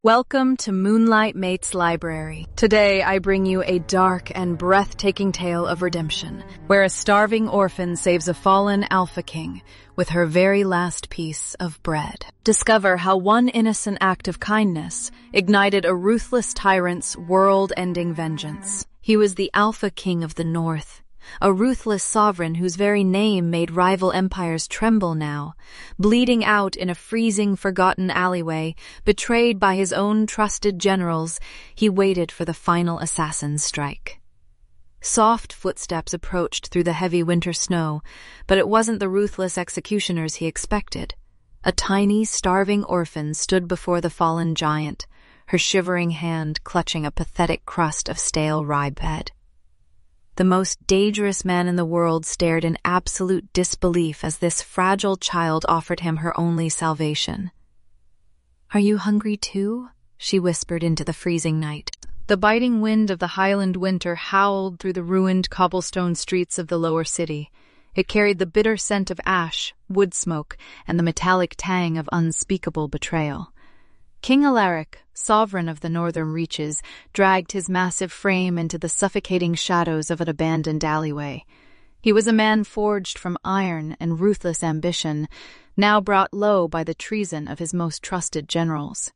Welcome to Moonlight Mate's Library. Today I bring you a dark and breathtaking tale of redemption, where a starving orphan saves a fallen Alpha King with her very last piece of bread. Discover how one innocent act of kindness ignited a ruthless tyrant's world-ending vengeance. He was the Alpha King of the North, a ruthless sovereign whose very name made rival empires tremble now, bleeding out in a freezing, forgotten alleyway, betrayed by his own trusted generals. He waited for the final assassin's strike. Soft footsteps approached through the heavy winter snow, but it wasn't the ruthless executioners he expected. A tiny, starving orphan stood before the fallen giant, her shivering hand clutching a pathetic crust of stale rye bread. The most dangerous man in the world stared in absolute disbelief as this fragile child offered him her only salvation. "Are you hungry too?" she whispered into the freezing night. The biting wind of the Highland winter howled through the ruined cobblestone streets of the lower city. It carried the bitter scent of ash, wood smoke, and the metallic tang of unspeakable betrayal. King Alaric, sovereign of the northern reaches, dragged his massive frame into the suffocating shadows of an abandoned alleyway. He was a man forged from iron and ruthless ambition, now brought low by the treason of his most trusted generals.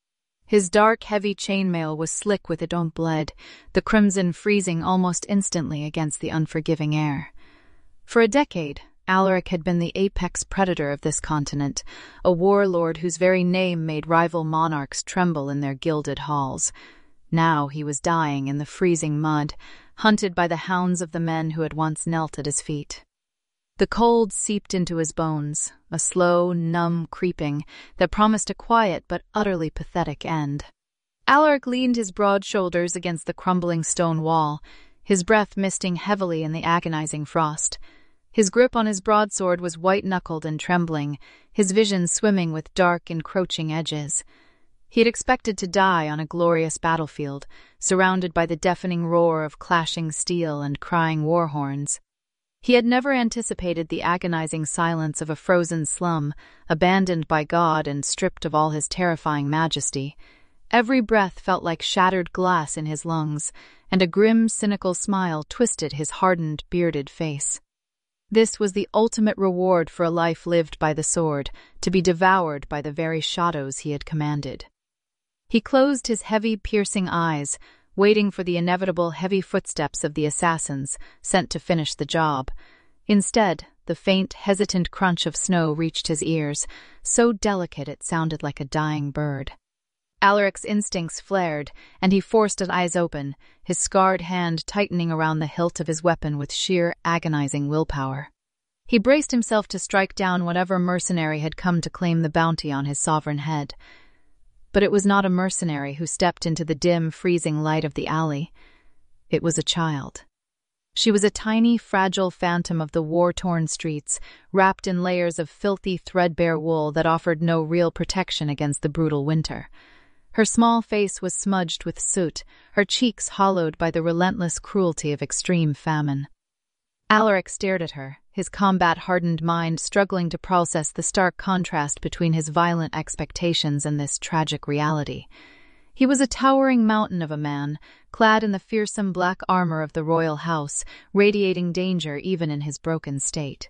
His dark, heavy chainmail was slick with its own blood, the crimson freezing almost instantly against the unforgiving air. For a decade, Alaric had been the apex predator of this continent, a warlord whose very name made rival monarchs tremble in their gilded halls. Now he was dying in the freezing mud, hunted by the hounds of the men who had once knelt at his feet. The cold seeped into his bones, a slow, numb creeping that promised a quiet but utterly pathetic end. Alaric leaned his broad shoulders against the crumbling stone wall, his breath misting heavily in the agonizing frost. His grip on his broadsword was white-knuckled and trembling, his vision swimming with dark, encroaching edges. He had expected to die on a glorious battlefield, surrounded by the deafening roar of clashing steel and crying war horns. He had never anticipated the agonizing silence of a frozen slum, abandoned by God and stripped of all his terrifying majesty. Every breath felt like shattered glass in his lungs, and a grim, cynical smile twisted his hardened, bearded face. This was the ultimate reward for a life lived by the sword, to be devoured by the very shadows he had commanded. He closed his heavy, piercing eyes, waiting for the inevitable heavy footsteps of the assassins, sent to finish the job. Instead, the faint, hesitant crunch of snow reached his ears, so delicate it sounded like a dying bird. Alaric's instincts flared, and he forced his eyes open, his scarred hand tightening around the hilt of his weapon with sheer, agonizing willpower. He braced himself to strike down whatever mercenary had come to claim the bounty on his sovereign head. But it was not a mercenary who stepped into the dim, freezing light of the alley. It was a child. She was a tiny, fragile phantom of the war-torn streets, wrapped in layers of filthy, threadbare wool that offered no real protection against the brutal winter. Her small face was smudged with soot, her cheeks hollowed by the relentless cruelty of extreme famine. Alaric stared at her, his combat-hardened mind struggling to process the stark contrast between his violent expectations and this tragic reality. He was a towering mountain of a man, clad in the fearsome black armor of the royal house, radiating danger even in his broken state.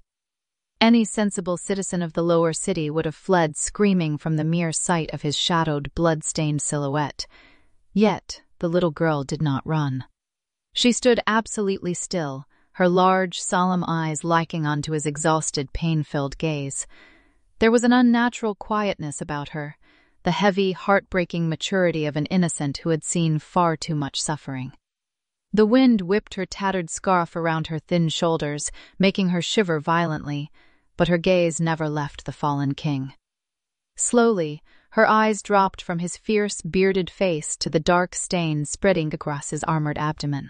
Any sensible citizen of the lower city would have fled screaming from the mere sight of his shadowed, blood-stained silhouette. Yet, the little girl did not run. She stood absolutely still, her large, solemn eyes liking onto his exhausted, pain-filled gaze. There was an unnatural quietness about her, the heavy, heartbreaking maturity of an innocent who had seen far too much suffering. The wind whipped her tattered scarf around her thin shoulders, making her shiver violently, but her gaze never left the fallen king. Slowly, her eyes dropped from his fierce, bearded face to the dark stain spreading across his armored abdomen.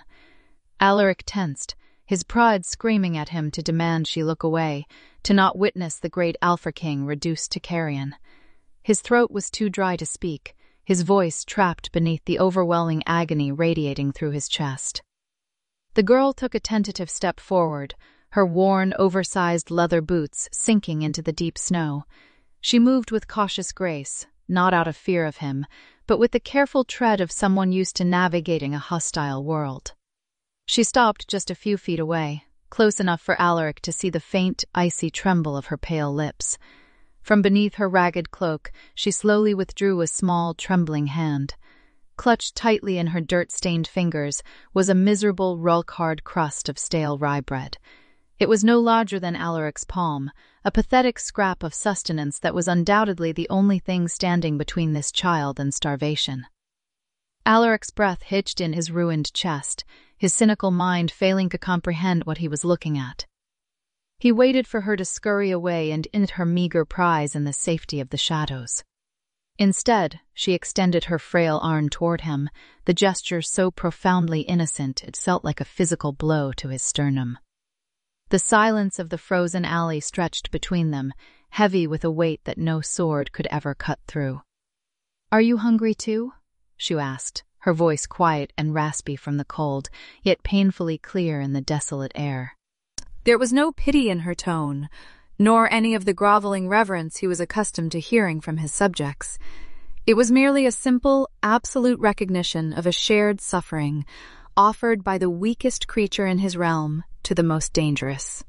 Alaric tensed, his pride screaming at him to demand she look away, to not witness the great Alpha King reduced to carrion. His throat was too dry to speak, his voice trapped beneath the overwhelming agony radiating through his chest. The girl took a tentative step forward, her worn, oversized leather boots sinking into the deep snow. She moved with cautious grace, not out of fear of him, but with the careful tread of someone used to navigating a hostile world. She stopped just a few feet away, close enough for Alaric to see the faint, icy tremble of her pale lips. From beneath her ragged cloak, she slowly withdrew a small, trembling hand. Clutched tightly in her dirt-stained fingers was a miserable, rock-hard crust of stale rye bread. It was no larger than Alaric's palm, a pathetic scrap of sustenance that was undoubtedly the only thing standing between this child and starvation. Alaric's breath hitched in his ruined chest, his cynical mind failing to comprehend what he was looking at. He waited for her to scurry away and eat her meager prize in the safety of the shadows. Instead, she extended her frail arm toward him, the gesture so profoundly innocent it felt like a physical blow to his sternum. The silence of the frozen alley stretched between them, heavy with a weight that no sword could ever cut through. "Are you hungry too?" she asked, her voice quiet and raspy from the cold, yet painfully clear in the desolate air. There was no pity in her tone, nor any of the groveling reverence he was accustomed to hearing from his subjects. It was merely a simple, absolute recognition of a shared suffering, offered by the weakest creature in his realm to the most dangerous.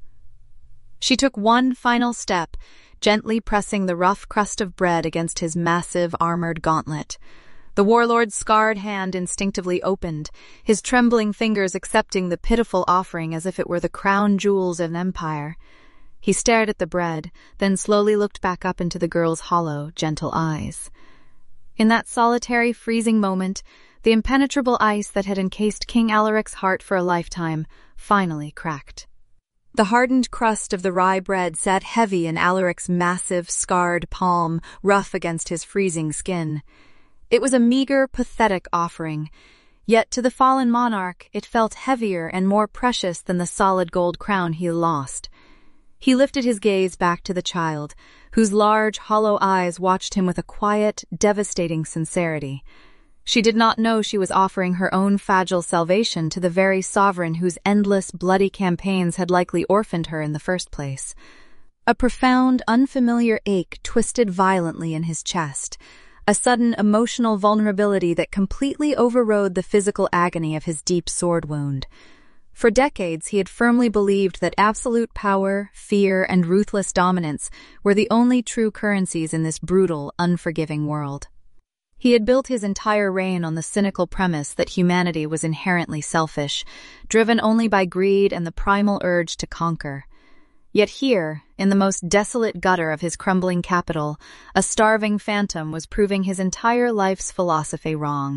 She took one final step, gently pressing the rough crust of bread against his massive, armored gauntlet. The warlord's scarred hand instinctively opened, his trembling fingers accepting the pitiful offering as if it were the crown jewels of an empire. He stared at the bread, then slowly looked back up into the girl's hollow, gentle eyes. In that solitary, freezing moment, the impenetrable ice that had encased King Alaric's heart for a lifetime finally cracked. The hardened crust of the rye bread sat heavy in Alaric's massive, scarred palm, rough against his freezing skin. It was a meager, pathetic offering, yet to the fallen monarch it felt heavier and more precious than the solid gold crown he lost. He lifted his gaze back to the child, whose large, hollow eyes watched him with a quiet, devastating sincerity. She did not know she was offering her own fragile salvation to the very sovereign whose endless, bloody campaigns had likely orphaned her in the first place. A profound, unfamiliar ache twisted violently in his chest, a sudden emotional vulnerability that completely overrode the physical agony of his deep sword wound. For decades, he had firmly believed that absolute power, fear, and ruthless dominance were the only true currencies in this brutal, unforgiving world. He had built his entire reign on the cynical premise that humanity was inherently selfish, driven only by greed and the primal urge to conquer. Yet here, in the most desolate gutter of his crumbling capital, a starving phantom was proving his entire life's philosophy wrong.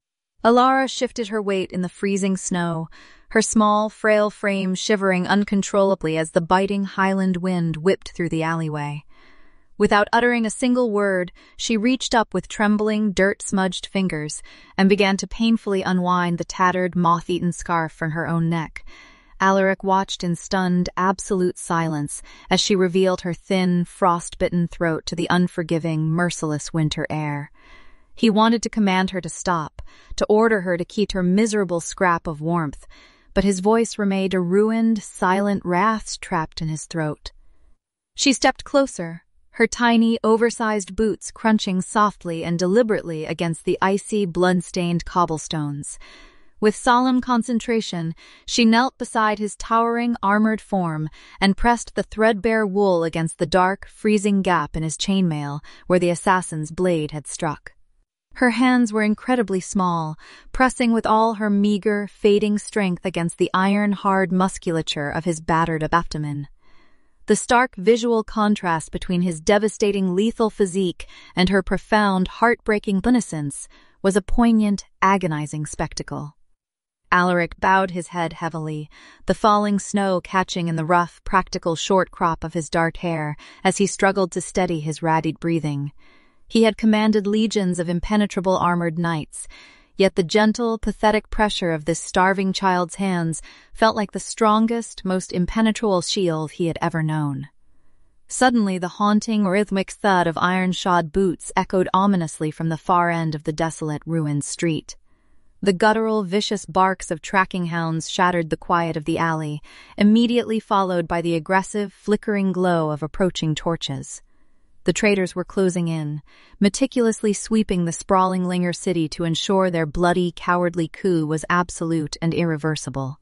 Alara shifted her weight in the freezing snow, her small, frail frame shivering uncontrollably as the biting highland wind whipped through the alleyway. Without uttering a single word, she reached up with trembling, dirt-smudged fingers and began to painfully unwind the tattered, moth-eaten scarf from her own neck. Alaric watched in stunned, absolute silence as she revealed her thin, frost-bitten throat to the unforgiving, merciless winter air. He wanted to command her to stop, to order her to keep her miserable scrap of warmth, but his voice remained a ruined, silent wrath trapped in his throat. She stepped closer, her tiny, oversized boots crunching softly and deliberately against the icy, blood-stained cobblestones. With solemn concentration, she knelt beside his towering, armored form and pressed the threadbare wool against the dark, freezing gap in his chainmail where the assassin's blade had struck. Her hands were incredibly small, pressing with all her meager, fading strength against the iron-hard musculature of his battered abdomen. The stark visual contrast between his devastating lethal physique and her profound, heartbreaking innocence was a poignant, agonizing spectacle. Alaric bowed his head heavily, the falling snow catching in the rough, practical short crop of his dark hair as he struggled to steady his ragged breathing. He had commanded legions of impenetrable armored knights, yet the gentle, pathetic pressure of this starving child's hands felt like the strongest, most impenetrable shield he had ever known. Suddenly, the haunting, rhythmic thud of iron-shod boots echoed ominously from the far end of the desolate, ruined street. The guttural, vicious barks of tracking hounds shattered the quiet of the alley, immediately followed by the aggressive, flickering glow of approaching torches. The traders were closing in, meticulously sweeping the sprawling Linger city to ensure their bloody, cowardly coup was absolute and irreversible.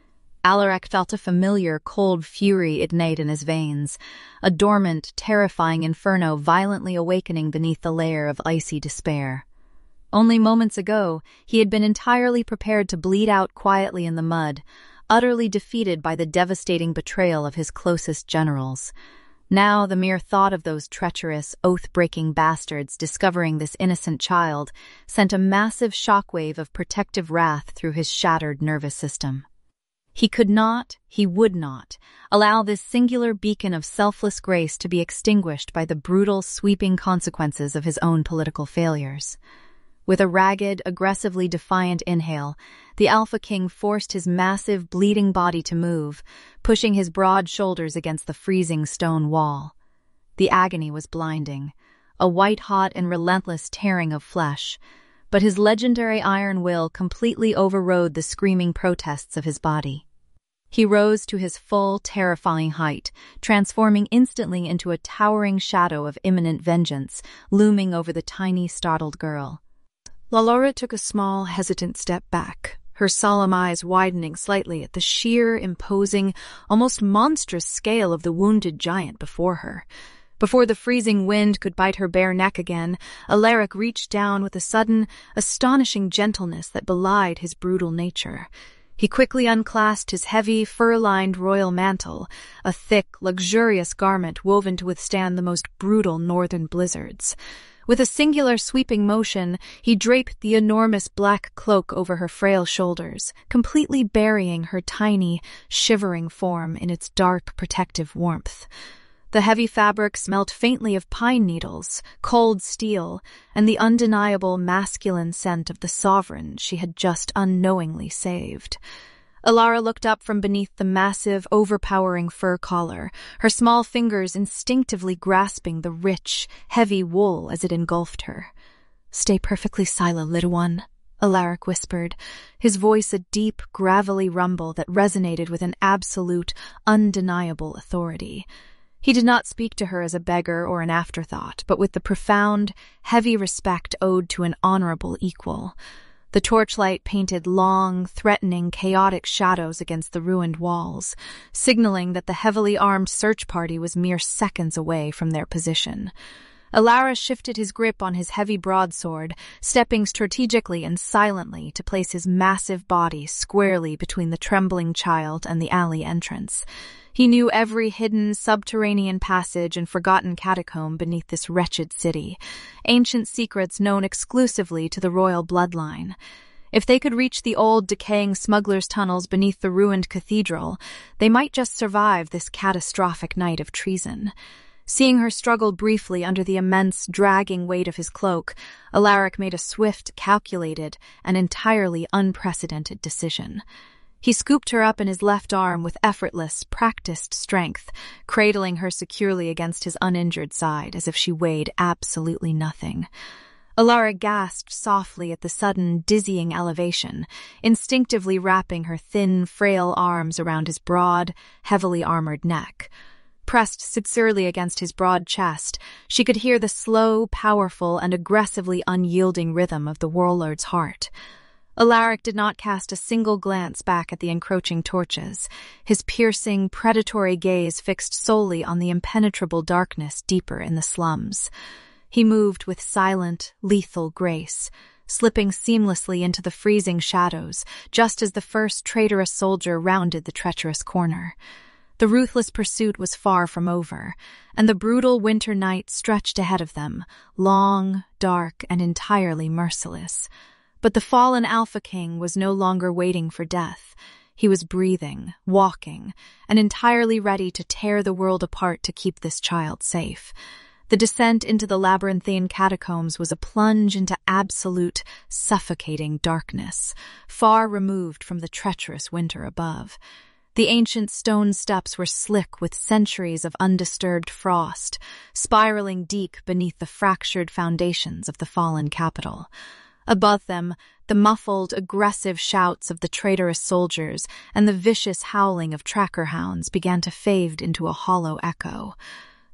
Alaric felt a familiar, cold fury ignite in his veins, a dormant, terrifying inferno violently awakening beneath the layer of icy despair. Only moments ago, he had been entirely prepared to bleed out quietly in the mud, utterly defeated by the devastating betrayal of his closest generals. Now the mere thought of those treacherous, oath-breaking bastards discovering this innocent child sent a massive shockwave of protective wrath through his shattered nervous system. He could not, he would not, allow this singular beacon of selfless grace to be extinguished by the brutal, sweeping consequences of his own political failures. With a ragged, aggressively defiant inhale, the Alpha King forced his massive, bleeding body to move, pushing his broad shoulders against the freezing stone wall. The agony was blinding, a white-hot and relentless tearing of flesh, but his legendary iron will completely overrode the screaming protests of his body. He rose to his full, terrifying height, transforming instantly into a towering shadow of imminent vengeance, looming over the tiny, startled girl. Laura took a small, hesitant step back, her solemn eyes widening slightly at the sheer, imposing, almost monstrous scale of the wounded giant before her. Before the freezing wind could bite her bare neck again, Alaric reached down with a sudden, astonishing gentleness that belied his brutal nature. He quickly unclasped his heavy, fur-lined royal mantle, a thick, luxurious garment woven to withstand the most brutal northern blizzards. With a singular sweeping motion, he draped the enormous black cloak over her frail shoulders, completely burying her tiny, shivering form in its dark, protective warmth. The heavy fabric smelt faintly of pine needles, cold steel, and the undeniable masculine scent of the sovereign she had just unknowingly saved. Alara looked up from beneath the massive, overpowering fur collar, her small fingers instinctively grasping the rich, heavy wool as it engulfed her. "Stay perfectly silent, little one," Alaric whispered, his voice a deep, gravelly rumble that resonated with an absolute, undeniable authority. He did not speak to her as a beggar or an afterthought, but with the profound, heavy respect owed to an honorable equal. The torchlight painted long, threatening, chaotic shadows against the ruined walls, signaling that the heavily armed search party was mere seconds away from their position. Alara shifted his grip on his heavy broadsword, stepping strategically and silently to place his massive body squarely between the trembling child and the alley entrance. He knew every hidden subterranean passage and forgotten catacomb beneath this wretched city, ancient secrets known exclusively to the royal bloodline. If they could reach the old, decaying smugglers' tunnels beneath the ruined cathedral, they might just survive this catastrophic night of treason. Seeing her struggle briefly under the immense, dragging weight of his cloak, Alaric made a swift, calculated, and entirely unprecedented decision. He scooped her up in his left arm with effortless, practiced strength, cradling her securely against his uninjured side as if she weighed absolutely nothing. Alara gasped softly at the sudden, dizzying elevation, instinctively wrapping her thin, frail arms around his broad, heavily armored neck. Pressed sincerely against his broad chest, she could hear the slow, powerful, and aggressively unyielding rhythm of the warlord's heart. Alaric did not cast a single glance back at the encroaching torches, his piercing, predatory gaze fixed solely on the impenetrable darkness deeper in the slums. He moved with silent, lethal grace, slipping seamlessly into the freezing shadows just as the first traitorous soldier rounded the treacherous corner. The ruthless pursuit was far from over, and the brutal winter night stretched ahead of them, long, dark, and entirely merciless. But the fallen Alpha King was no longer waiting for death. He was breathing, walking, and entirely ready to tear the world apart to keep this child safe. The descent into the labyrinthine catacombs was a plunge into absolute, suffocating darkness, far removed from the treacherous winter above. The ancient stone steps were slick with centuries of undisturbed frost, spiraling deep beneath the fractured foundations of the fallen capital. Above them, the muffled, aggressive shouts of the traitorous soldiers and the vicious howling of tracker hounds began to fade into a hollow echo.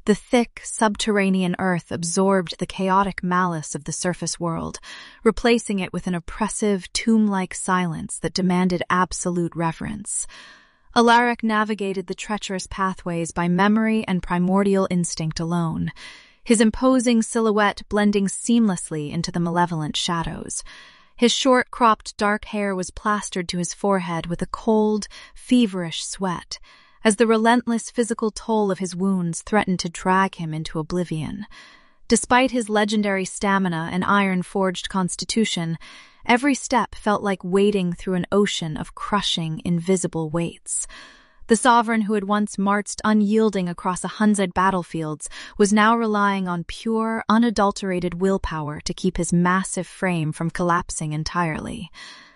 The thick, subterranean earth absorbed the chaotic malice of the surface world, replacing it with an oppressive, tomb-like silence that demanded absolute reverence. Alaric navigated the treacherous pathways by memory and primordial instinct alone, his imposing silhouette blending seamlessly into the malevolent shadows. His short-cropped dark hair was plastered to his forehead with a cold, feverish sweat, as the relentless physical toll of his wounds threatened to drag him into oblivion. Despite his legendary stamina and iron-forged constitution, every step felt like wading through an ocean of crushing, invisible weights. The sovereign who had once marched unyielding across 100 battlefields was now relying on pure, unadulterated willpower to keep his massive frame from collapsing entirely.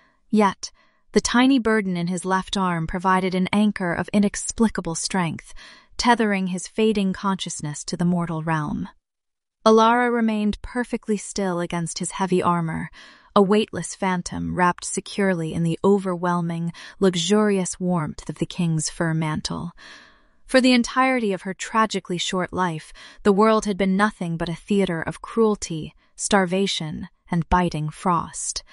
Yet, the tiny burden in his left arm provided an anchor of inexplicable strength, tethering his fading consciousness to the mortal realm. Alara remained perfectly still against his heavy armor, a weightless phantom wrapped securely in the overwhelming, luxurious warmth of the king's fur mantle. For the entirety of her tragically short life, the world had been nothing but a theater of cruelty, starvation, and biting frost.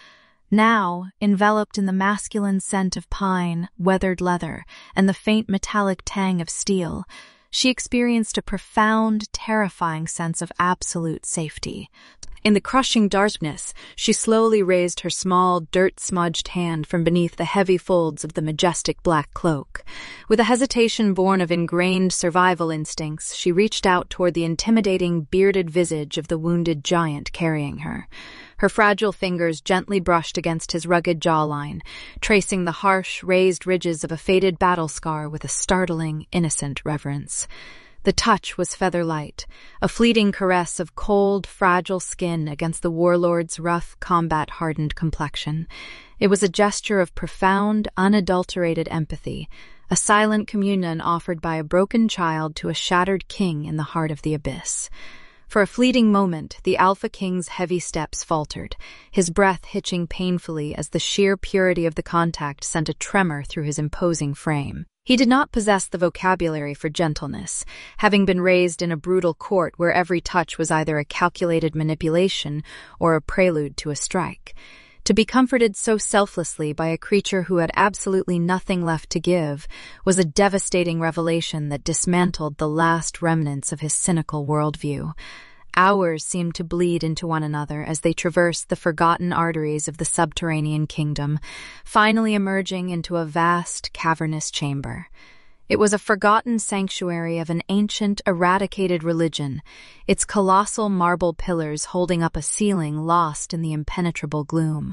Now, enveloped in the masculine scent of pine, weathered leather, and the faint metallic tang of steel, she experienced a profound, terrifying sense of absolute safety. In the crushing darkness, she slowly raised her small, dirt-smudged hand from beneath the heavy folds of the majestic black cloak. With a hesitation born of ingrained survival instincts, she reached out toward the intimidating, bearded visage of the wounded giant carrying her. Her fragile fingers gently brushed against his rugged jawline, tracing the harsh, raised ridges of a faded battle scar with a startling, innocent reverence. The touch was feather-light, a fleeting caress of cold, fragile skin against the warlord's rough, combat-hardened complexion. It was a gesture of profound, unadulterated empathy, a silent communion offered by a broken child to a shattered king in the heart of the abyss. For a fleeting moment, the Alpha King's heavy steps faltered, his breath hitching painfully as the sheer purity of the contact sent a tremor through his imposing frame. He did not possess the vocabulary for gentleness, having been raised in a brutal court where every touch was either a calculated manipulation or a prelude to a strike. To be comforted so selflessly by a creature who had absolutely nothing left to give was a devastating revelation that dismantled the last remnants of his cynical worldview. Hours seemed to bleed into one another as they traversed the forgotten arteries of the subterranean kingdom, finally emerging into a vast, cavernous chamber. It was a forgotten sanctuary of an ancient, eradicated religion, its colossal marble pillars holding up a ceiling lost in the impenetrable gloom.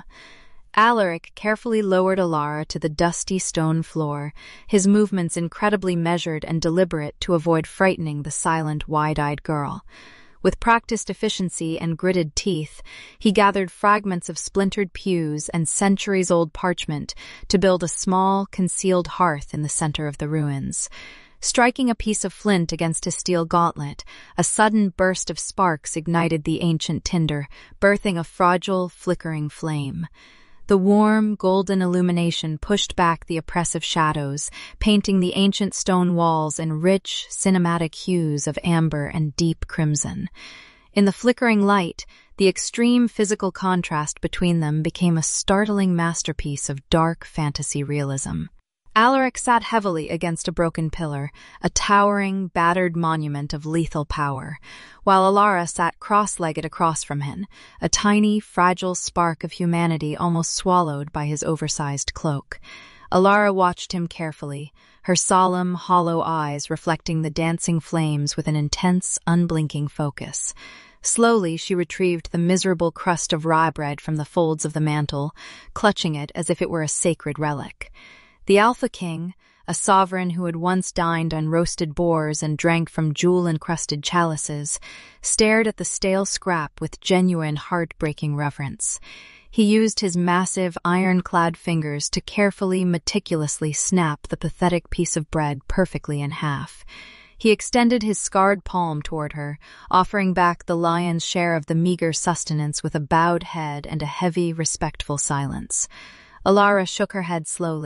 Alaric carefully lowered Alara to the dusty stone floor, his movements incredibly measured and deliberate to avoid frightening the silent, wide-eyed girl. With practiced efficiency and gritted teeth, he gathered fragments of splintered pews and centuries-old parchment to build a small, concealed hearth in the center of the ruins. Striking a piece of flint against a steel gauntlet, a sudden burst of sparks ignited the ancient tinder, birthing a fragile, flickering flame. The warm, golden illumination pushed back the oppressive shadows, painting the ancient stone walls in rich, cinematic hues of amber and deep crimson. In the flickering light, the extreme physical contrast between them became a startling masterpiece of dark fantasy realism. Alaric sat heavily against a broken pillar, a towering, battered monument of lethal power, while Alara sat cross-legged across from him, a tiny, fragile spark of humanity almost swallowed by his oversized cloak. Alara watched him carefully, her solemn, hollow eyes reflecting the dancing flames with an intense, unblinking focus. Slowly, she retrieved the miserable crust of rye bread from the folds of the mantle, clutching it as if it were a sacred relic. The Alpha King, a sovereign who had once dined on roasted boars and drank from jewel-encrusted chalices, stared at the stale scrap with genuine heart-breaking reverence. He used his massive, iron-clad fingers to carefully, meticulously snap the pathetic piece of bread perfectly in half. He extended his scarred palm toward her, offering back the lion's share of the meager sustenance with a bowed head and a heavy, respectful silence. Alara shook her head slowly,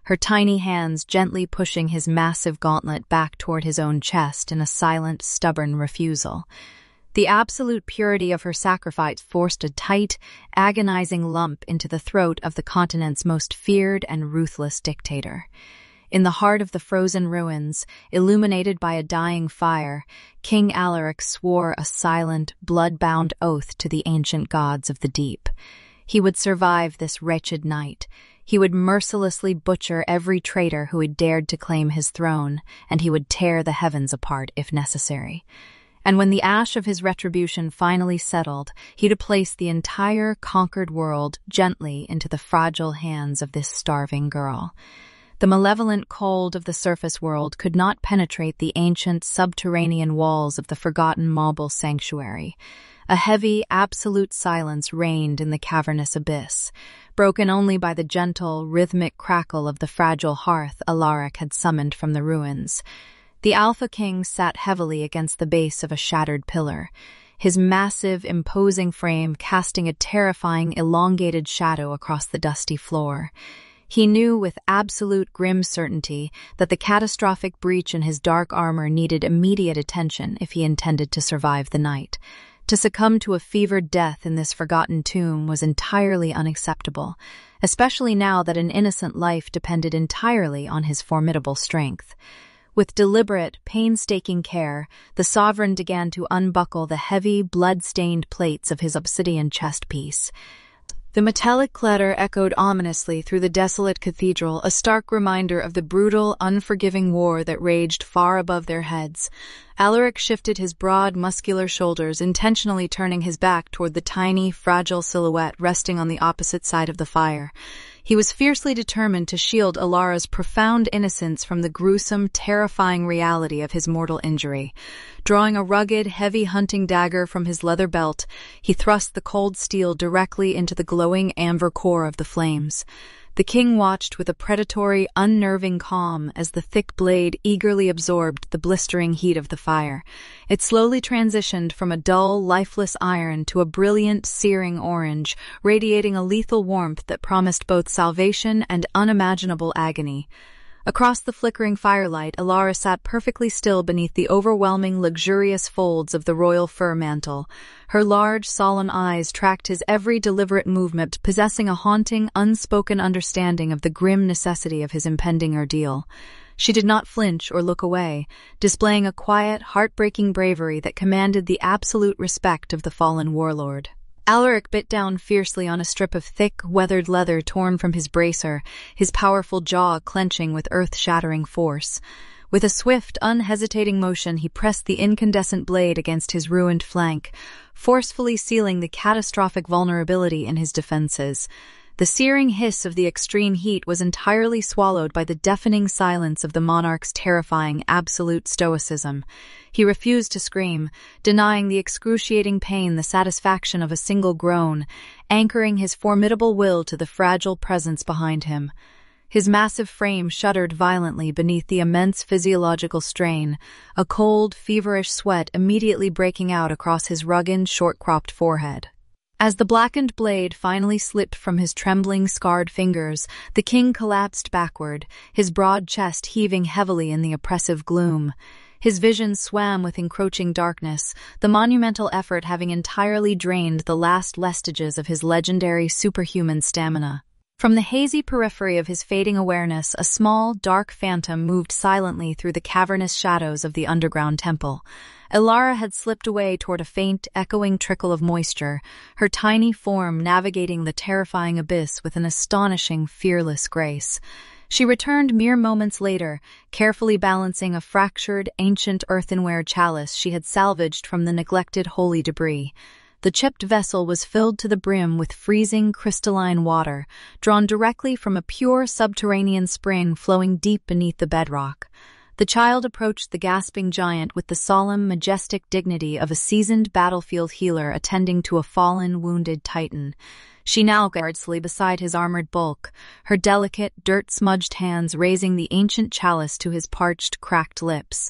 her tiny hands gently pushing his massive gauntlet back toward his own chest in a silent, stubborn refusal. The absolute purity of her sacrifice forced a tight, agonizing lump into the throat of the continent's most feared and ruthless dictator. In the heart of the frozen ruins, illuminated by a dying fire, King Alaric swore a silent, blood-bound oath to the ancient gods of the deep. He would survive this wretched night. He would mercilessly butcher every traitor who had dared to claim his throne, and he would tear the heavens apart if necessary. And when the ash of his retribution finally settled, he'd place the entire conquered world gently into the fragile hands of this starving girl. The malevolent cold of the surface world could not penetrate the ancient subterranean walls of the forgotten Mauble sanctuary. A heavy, absolute silence reigned in the cavernous abyss, broken only by the gentle, rhythmic crackle of the fragile hearth Alaric had summoned from the ruins. The Alpha King sat heavily against the base of a shattered pillar, his massive, imposing frame casting a terrifying, elongated shadow across the dusty floor. He knew with absolute grim certainty that the catastrophic breach in his dark armor needed immediate attention if he intended to survive the night. To succumb to a fevered death in this forgotten tomb was entirely unacceptable, especially now that an innocent life depended entirely on his formidable strength. With deliberate, painstaking care, the sovereign began to unbuckle the heavy, blood-stained plates of his obsidian chest piece. The metallic clatter echoed ominously through the desolate cathedral, a stark reminder of the brutal, unforgiving war that raged far above their heads. Alaric shifted his broad, muscular shoulders, intentionally turning his back toward the tiny, fragile silhouette resting on the opposite side of the fire. He was fiercely determined to shield Alara's profound innocence from the gruesome, terrifying reality of his mortal injury. Drawing a rugged, heavy hunting dagger from his leather belt, he thrust the cold steel directly into the glowing amber core of the flames. The king watched with a predatory, unnerving calm as the thick blade eagerly absorbed the blistering heat of the fire. It slowly transitioned from a dull, lifeless iron to a brilliant, searing orange, radiating a lethal warmth that promised both salvation and unimaginable agony. Across the flickering firelight, Alara sat perfectly still beneath the overwhelming, luxurious folds of the royal fur mantle. Her large, solemn eyes tracked his every deliberate movement, possessing a haunting, unspoken understanding of the grim necessity of his impending ordeal. She did not flinch or look away, displaying a quiet, heartbreaking bravery that commanded the absolute respect of the fallen warlord. Alaric bit down fiercely on a strip of thick, weathered leather torn from his bracer, his powerful jaw clenching with earth-shattering force. With a swift, unhesitating motion, he pressed the incandescent blade against his ruined flank, forcefully sealing the catastrophic vulnerability in his defenses. The searing hiss of the extreme heat was entirely swallowed by the deafening silence of the monarch's terrifying, absolute stoicism. He refused to scream, denying the excruciating pain the satisfaction of a single groan, anchoring his formidable will to the fragile presence behind him. His massive frame shuddered violently beneath the immense physiological strain, a cold, feverish sweat immediately breaking out across his rugged, short-cropped forehead. As the blackened blade finally slipped from his trembling, scarred fingers, the king collapsed backward, his broad chest heaving heavily in the oppressive gloom. His vision swam with encroaching darkness, the monumental effort having entirely drained the last vestiges of his legendary superhuman stamina. From the hazy periphery of his fading awareness, a small, dark phantom moved silently through the cavernous shadows of the underground temple. Alara had slipped away toward a faint, echoing trickle of moisture, her tiny form navigating the terrifying abyss with an astonishing, fearless grace. She returned mere moments later, carefully balancing a fractured, ancient earthenware chalice she had salvaged from the neglected holy debris. The chipped vessel was filled to the brim with freezing, crystalline water, drawn directly from a pure subterranean spring flowing deep beneath the bedrock. The child approached the gasping giant with the solemn, majestic dignity of a seasoned battlefield healer attending to a fallen, wounded titan. She now guardedly beside his armored bulk, her delicate, dirt-smudged hands raising the ancient chalice to his parched, cracked lips.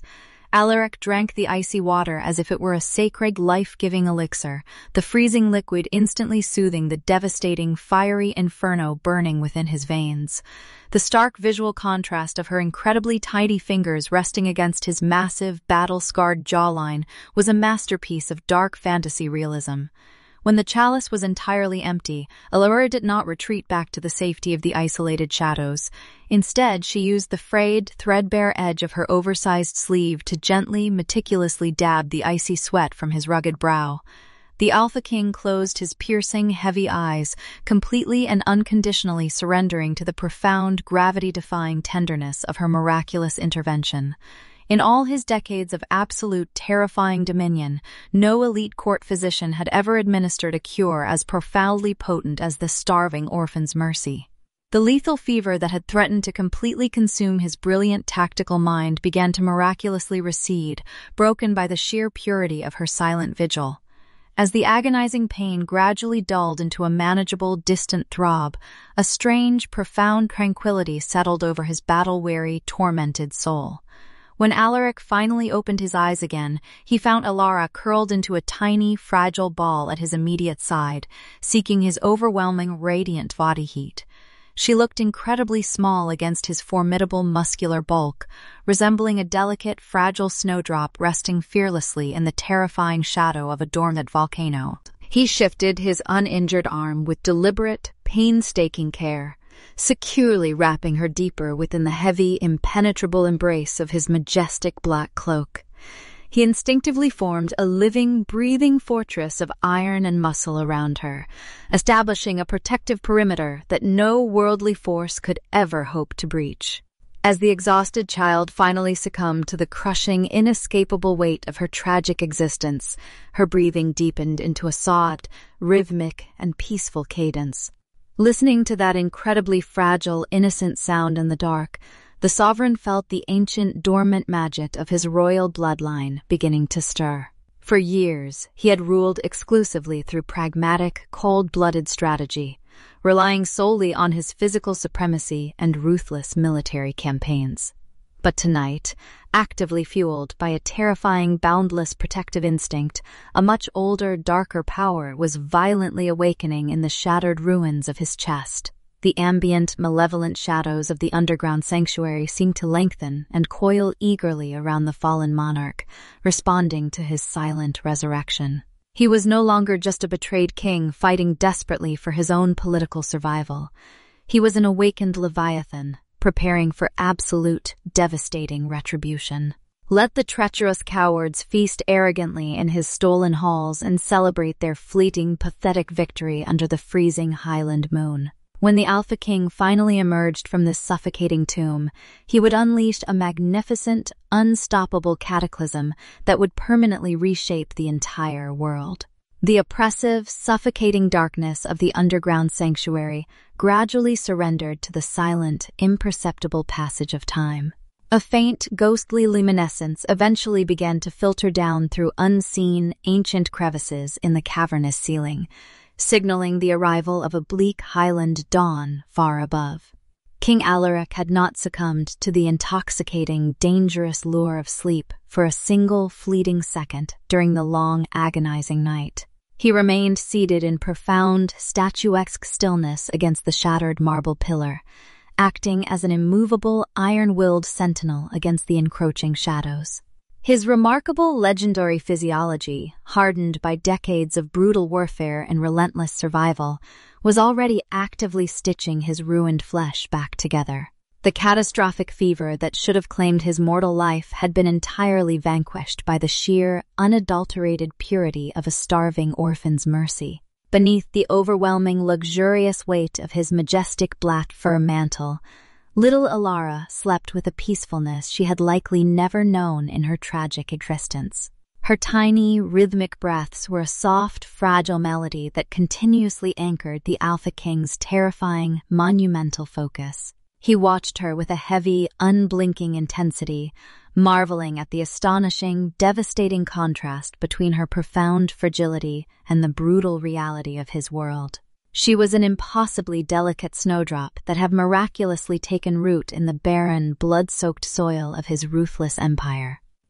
Alaric drank the icy water as if it were a sacred, life-giving elixir, the freezing liquid instantly soothing the devastating, fiery inferno burning within his veins. The stark visual contrast of her incredibly tiny fingers resting against his massive, battle-scarred jawline was a masterpiece of dark fantasy realism. When the chalice was entirely empty, Allura did not retreat back to the safety of the isolated shadows. Instead, she used the frayed, threadbare edge of her oversized sleeve to gently, meticulously dab the icy sweat from his rugged brow. The Alpha King closed his piercing, heavy eyes, completely and unconditionally surrendering to the profound, gravity-defying tenderness of her miraculous intervention. In all his decades of absolute, terrifying dominion, no elite court physician had ever administered a cure as profoundly potent as the starving orphan's mercy. The lethal fever that had threatened to completely consume his brilliant tactical mind began to miraculously recede, broken by the sheer purity of her silent vigil. As the agonizing pain gradually dulled into a manageable, distant throb, a strange, profound tranquility settled over his battle-weary, tormented soul. When Alaric finally opened his eyes again, he found Alara curled into a tiny, fragile ball at his immediate side, seeking his overwhelming, radiant body heat. She looked incredibly small against his formidable muscular bulk, resembling a delicate, fragile snowdrop resting fearlessly in the terrifying shadow of a dormant volcano. He shifted his uninjured arm with deliberate, painstaking care, securely wrapping her deeper within the heavy, impenetrable embrace of his majestic black cloak. He instinctively formed a living, breathing fortress of iron and muscle around her, establishing a protective perimeter that no worldly force could ever hope to breach. As the exhausted child finally succumbed to the crushing, inescapable weight of her tragic existence, her breathing deepened into a soft, rhythmic, and peaceful cadence. Listening to that incredibly fragile, innocent sound in the dark, the sovereign felt the ancient, dormant magic of his royal bloodline beginning to stir. For years, he had ruled exclusively through pragmatic, cold-blooded strategy, relying solely on his physical supremacy and ruthless military campaigns. But tonight, actively fueled by a terrifying, boundless protective instinct, a much older, darker power was violently awakening in the shattered ruins of his chest. The ambient, malevolent shadows of the underground sanctuary seemed to lengthen and coil eagerly around the fallen monarch, responding to his silent resurrection. He was no longer just a betrayed king fighting desperately for his own political survival. He was an awakened Leviathan, preparing for absolute, devastating retribution. Let the treacherous cowards feast arrogantly in his stolen halls and celebrate their fleeting, pathetic victory under the freezing Highland moon. When the Alpha King finally emerged from this suffocating tomb, he would unleash a magnificent, unstoppable cataclysm that would permanently reshape the entire world. The oppressive, suffocating darkness of the underground sanctuary gradually surrendered to the silent, imperceptible passage of time. A faint, ghostly luminescence eventually began to filter down through unseen, ancient crevices in the cavernous ceiling, signaling the arrival of a bleak Highland dawn far above. King Alaric had not succumbed to the intoxicating, dangerous lure of sleep for a single fleeting second during the long, agonizing night. He remained seated in profound, statuesque stillness against the shattered marble pillar, acting as an immovable, iron-willed sentinel against the encroaching shadows. His remarkable legendary physiology, hardened by decades of brutal warfare and relentless survival, was already actively stitching his ruined flesh back together. The catastrophic fever that should have claimed his mortal life had been entirely vanquished by the sheer, unadulterated purity of a starving orphan's mercy. Beneath the overwhelming, luxurious weight of his majestic black fur mantle, little Alara slept with a peacefulness she had likely never known in her tragic existence. Her tiny, rhythmic breaths were a soft, fragile melody that continuously anchored the Alpha King's terrifying, monumental focus. He watched her with a heavy, unblinking intensity, marveling at the astonishing, devastating contrast between her profound fragility and the brutal reality of his world. She was an impossibly delicate snowdrop that had miraculously taken root in the barren, blood-soaked soil of his ruthless empire.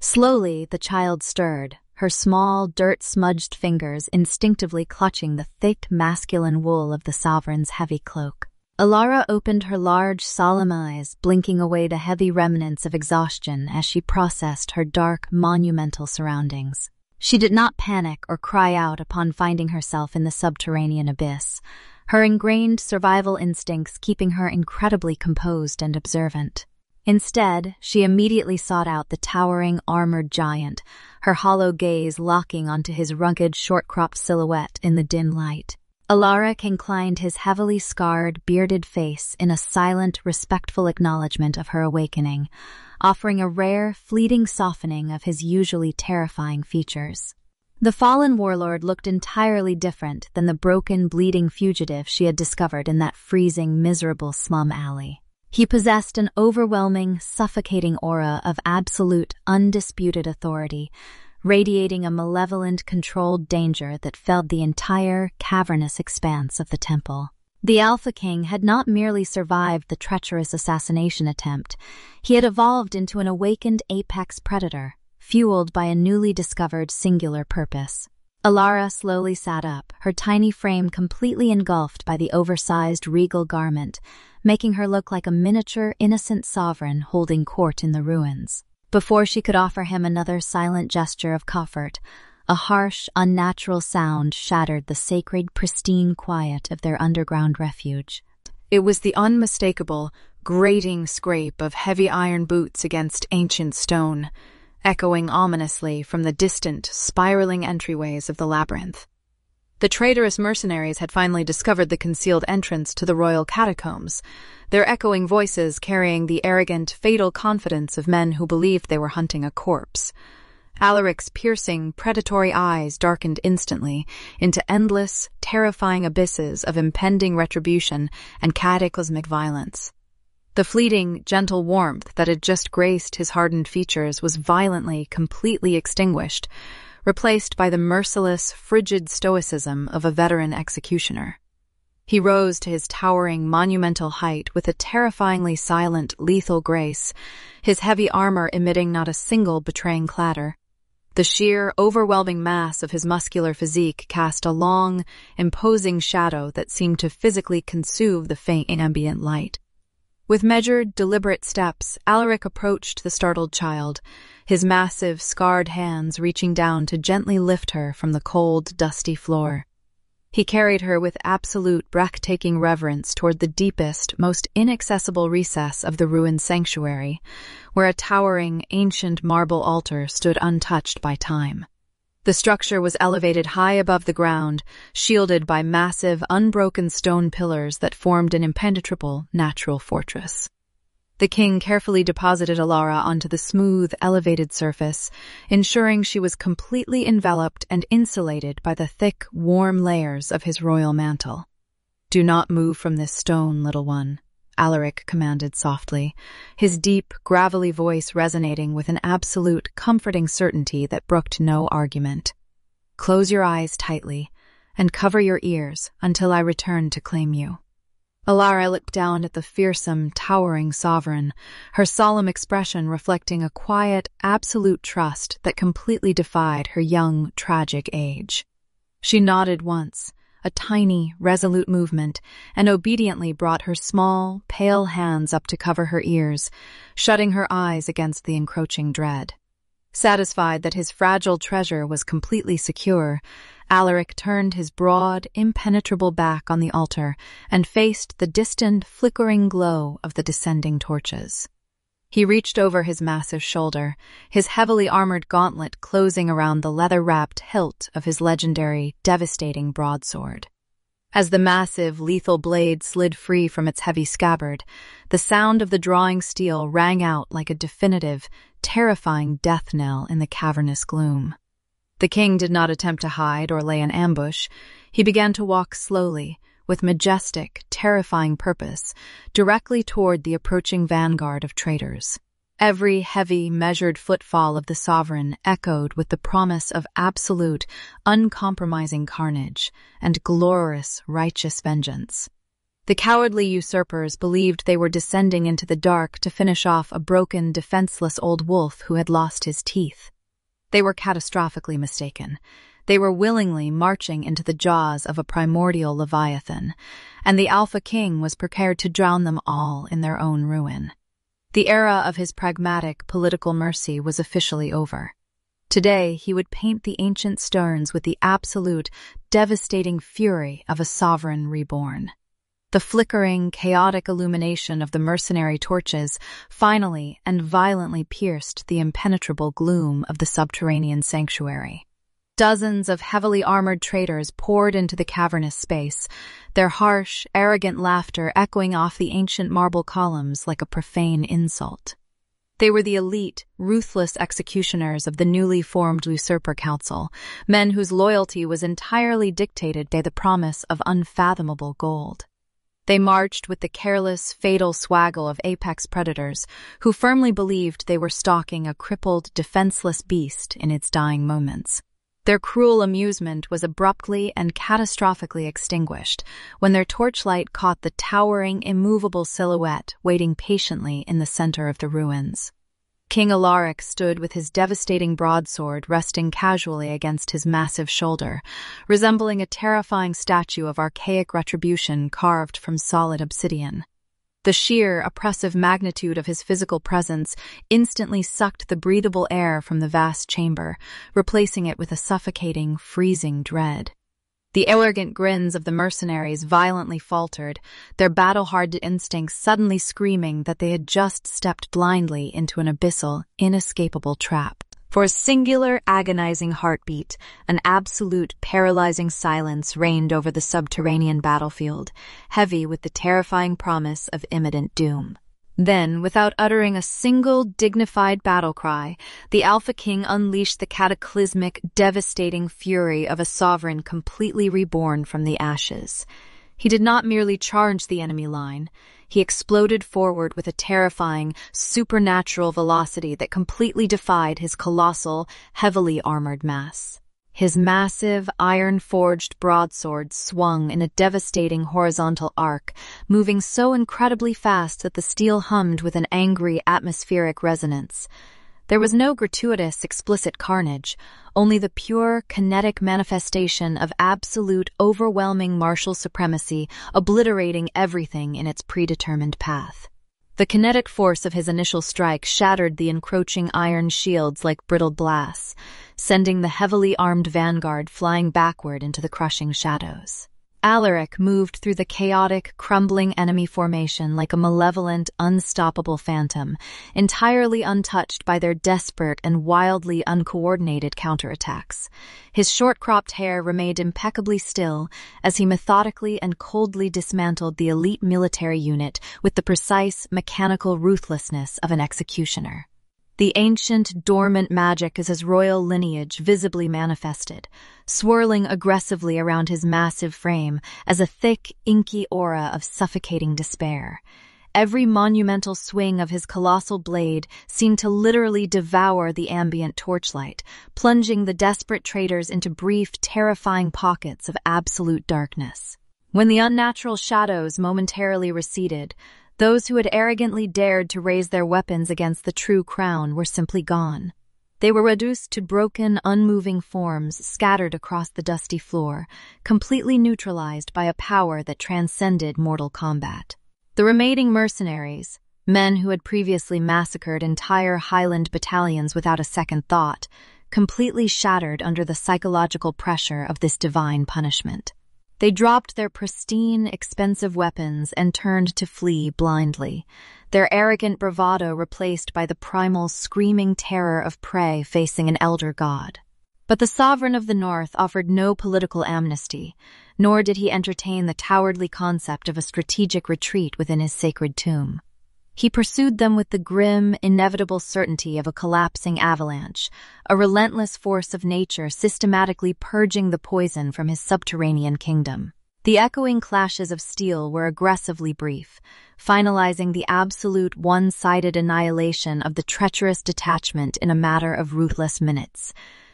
Slowly, the child stirred, her small, dirt-smudged fingers instinctively clutching the thick, masculine wool of the sovereign's heavy cloak. Alara opened her large, solemn eyes, blinking away the heavy remnants of exhaustion as she processed her dark, monumental surroundings. She did not panic or cry out upon finding herself in the subterranean abyss, her ingrained survival instincts keeping her incredibly composed and observant. Instead, she immediately sought out the towering, armored giant, her hollow gaze locking onto his rugged, short-cropped silhouette in the dim light. Alaric inclined his heavily scarred, bearded face in a silent, respectful acknowledgement of her awakening, offering a rare, fleeting softening of his usually terrifying features. The fallen warlord looked entirely different than the broken, bleeding fugitive she had discovered in that freezing, miserable slum alley. He possessed an overwhelming, suffocating aura of absolute, undisputed authority, radiating a malevolent, controlled danger that filled the entire, cavernous expanse of the temple. The Alpha King had not merely survived the treacherous assassination attempt, he had evolved into an awakened apex predator, fueled by a newly discovered singular purpose. Alara slowly sat up, her tiny frame completely engulfed by the oversized regal garment, making her look like a miniature, innocent sovereign holding court in the ruins. Before she could offer him another silent gesture of comfort, a harsh, unnatural sound shattered the sacred, pristine quiet of their underground refuge. It was the unmistakable, grating scrape of heavy iron boots against ancient stone, echoing ominously from the distant, spiraling entryways of the labyrinth. The traitorous mercenaries had finally discovered the concealed entrance to the royal catacombs, their echoing voices carrying the arrogant, fatal confidence of men who believed they were hunting a corpse. Alaric's piercing, predatory eyes darkened instantly into endless, terrifying abysses of impending retribution and cataclysmic violence. The fleeting, gentle warmth that had just graced his hardened features was violently, completely extinguished, replaced by the merciless, frigid stoicism of a veteran executioner. He rose to his towering, monumental height with a terrifyingly silent, lethal grace, his heavy armor emitting not a single betraying clatter. The sheer, overwhelming mass of his muscular physique cast a long, imposing shadow that seemed to physically consume the faint ambient light. With measured, deliberate steps, Alaric approached the startled child, his massive, scarred hands reaching down to gently lift her from the cold, dusty floor. He carried her with absolute, breathtaking reverence toward the deepest, most inaccessible recess of the ruined sanctuary, where a towering, ancient marble altar stood untouched by time. The structure was elevated high above the ground, shielded by massive, unbroken stone pillars that formed an impenetrable, natural fortress. The king carefully deposited Alara onto the smooth, elevated surface, ensuring she was completely enveloped and insulated by the thick, warm layers of his royal mantle. "Do not move from this stone, little one," Alaric commanded softly, his deep, gravelly voice resonating with an absolute, comforting certainty that brooked no argument. "Close your eyes tightly, and cover your ears until I return to claim you." Alara looked down at the fearsome, towering sovereign, her solemn expression reflecting a quiet, absolute trust that completely defied her young, tragic age. She nodded once, a tiny, resolute movement, and obediently brought her small, pale hands up to cover her ears, shutting her eyes against the encroaching dread. Satisfied that his fragile treasure was completely secure, Alaric turned his broad, impenetrable back on the altar and faced the distant, flickering glow of the descending torches. He reached over his massive shoulder, his heavily armored gauntlet closing around the leather-wrapped hilt of his legendary, devastating broadsword. As the massive, lethal blade slid free from its heavy scabbard, the sound of the drawing steel rang out like a definitive, terrifying death knell in the cavernous gloom. The king did not attempt to hide or lay an ambush. He began to walk slowly, with majestic, terrifying purpose, directly toward the approaching vanguard of traitors. Every heavy, measured footfall of the sovereign echoed with the promise of absolute, uncompromising carnage and glorious, righteous vengeance. The cowardly usurpers believed they were descending into the dark to finish off a broken, defenseless old wolf who had lost his teeth. They were catastrophically mistaken. They were willingly marching into the jaws of a primordial leviathan, and the Alpha King was prepared to drown them all in their own ruin. The era of his pragmatic, political mercy was officially over. Today, he would paint the ancient stones with the absolute, devastating fury of a sovereign reborn. The flickering, chaotic illumination of the mercenary torches finally and violently pierced the impenetrable gloom of the subterranean sanctuary. Dozens of heavily armored traders poured into the cavernous space, their harsh, arrogant laughter echoing off the ancient marble columns like a profane insult. They were the elite, ruthless executioners of the newly formed Usurper Council, men whose loyalty was entirely dictated by the promise of unfathomable gold. They marched with the careless, fatal swaggle of apex predators who firmly believed they were stalking a crippled, defenseless beast in its dying moments. Their cruel amusement was abruptly and catastrophically extinguished when their torchlight caught the towering, immovable silhouette waiting patiently in the center of the ruins. King Alaric stood with his devastating broadsword resting casually against his massive shoulder, resembling a terrifying statue of archaic retribution carved from solid obsidian. The sheer, oppressive magnitude of his physical presence instantly sucked the breathable air from the vast chamber, replacing it with a suffocating, freezing dread. The arrogant grins of the mercenaries violently faltered, their battle-hardened instincts suddenly screaming that they had just stepped blindly into an abyssal, inescapable trap. For a singular, agonizing heartbeat, an absolute, paralyzing silence reigned over the subterranean battlefield, heavy with the terrifying promise of imminent doom. Then, without uttering a single dignified battle cry, the Alpha King unleashed the cataclysmic, devastating fury of a sovereign completely reborn from the ashes. He did not merely charge the enemy line. He exploded forward with a terrifying, supernatural velocity that completely defied his colossal, heavily armored mass. His massive, iron-forged broadsword swung in a devastating horizontal arc, moving so incredibly fast that the steel hummed with an angry, atmospheric resonance. There was no gratuitous, explicit carnage, only the pure, kinetic manifestation of absolute, overwhelming martial supremacy, obliterating everything in its predetermined path. The kinetic force of his initial strike shattered the encroaching iron shields like brittle glass, sending the heavily armed vanguard flying backward into the crushing shadows. Alaric moved through the chaotic, crumbling enemy formation like a malevolent, unstoppable phantom, entirely untouched by their desperate and wildly uncoordinated counterattacks. His short-cropped hair remained impeccably still as he methodically and coldly dismantled the elite military unit with the precise, mechanical ruthlessness of an executioner. The ancient, dormant magic of his royal lineage visibly manifested, swirling aggressively around his massive frame as a thick, inky aura of suffocating despair. Every monumental swing of his colossal blade seemed to literally devour the ambient torchlight, plunging the desperate traders into brief, terrifying pockets of absolute darkness. When the unnatural shadows momentarily receded, those who had arrogantly dared to raise their weapons against the true crown were simply gone. They were reduced to broken, unmoving forms scattered across the dusty floor, completely neutralized by a power that transcended mortal combat. The remaining mercenaries, men who had previously massacred entire Highland battalions without a second thought, completely shattered under the psychological pressure of this divine punishment. They dropped their pristine, expensive weapons and turned to flee blindly, their arrogant bravado replaced by the primal, screaming terror of prey facing an elder god. But the sovereign of the North offered no political amnesty, nor did he entertain the cowardly concept of a strategic retreat within his sacred tomb. He pursued them with the grim, inevitable certainty of a collapsing avalanche, a relentless force of nature systematically purging the poison from his subterranean kingdom. The echoing clashes of steel were aggressively brief, finalizing the absolute one-sided annihilation of the treacherous detachment in a matter of ruthless minutes.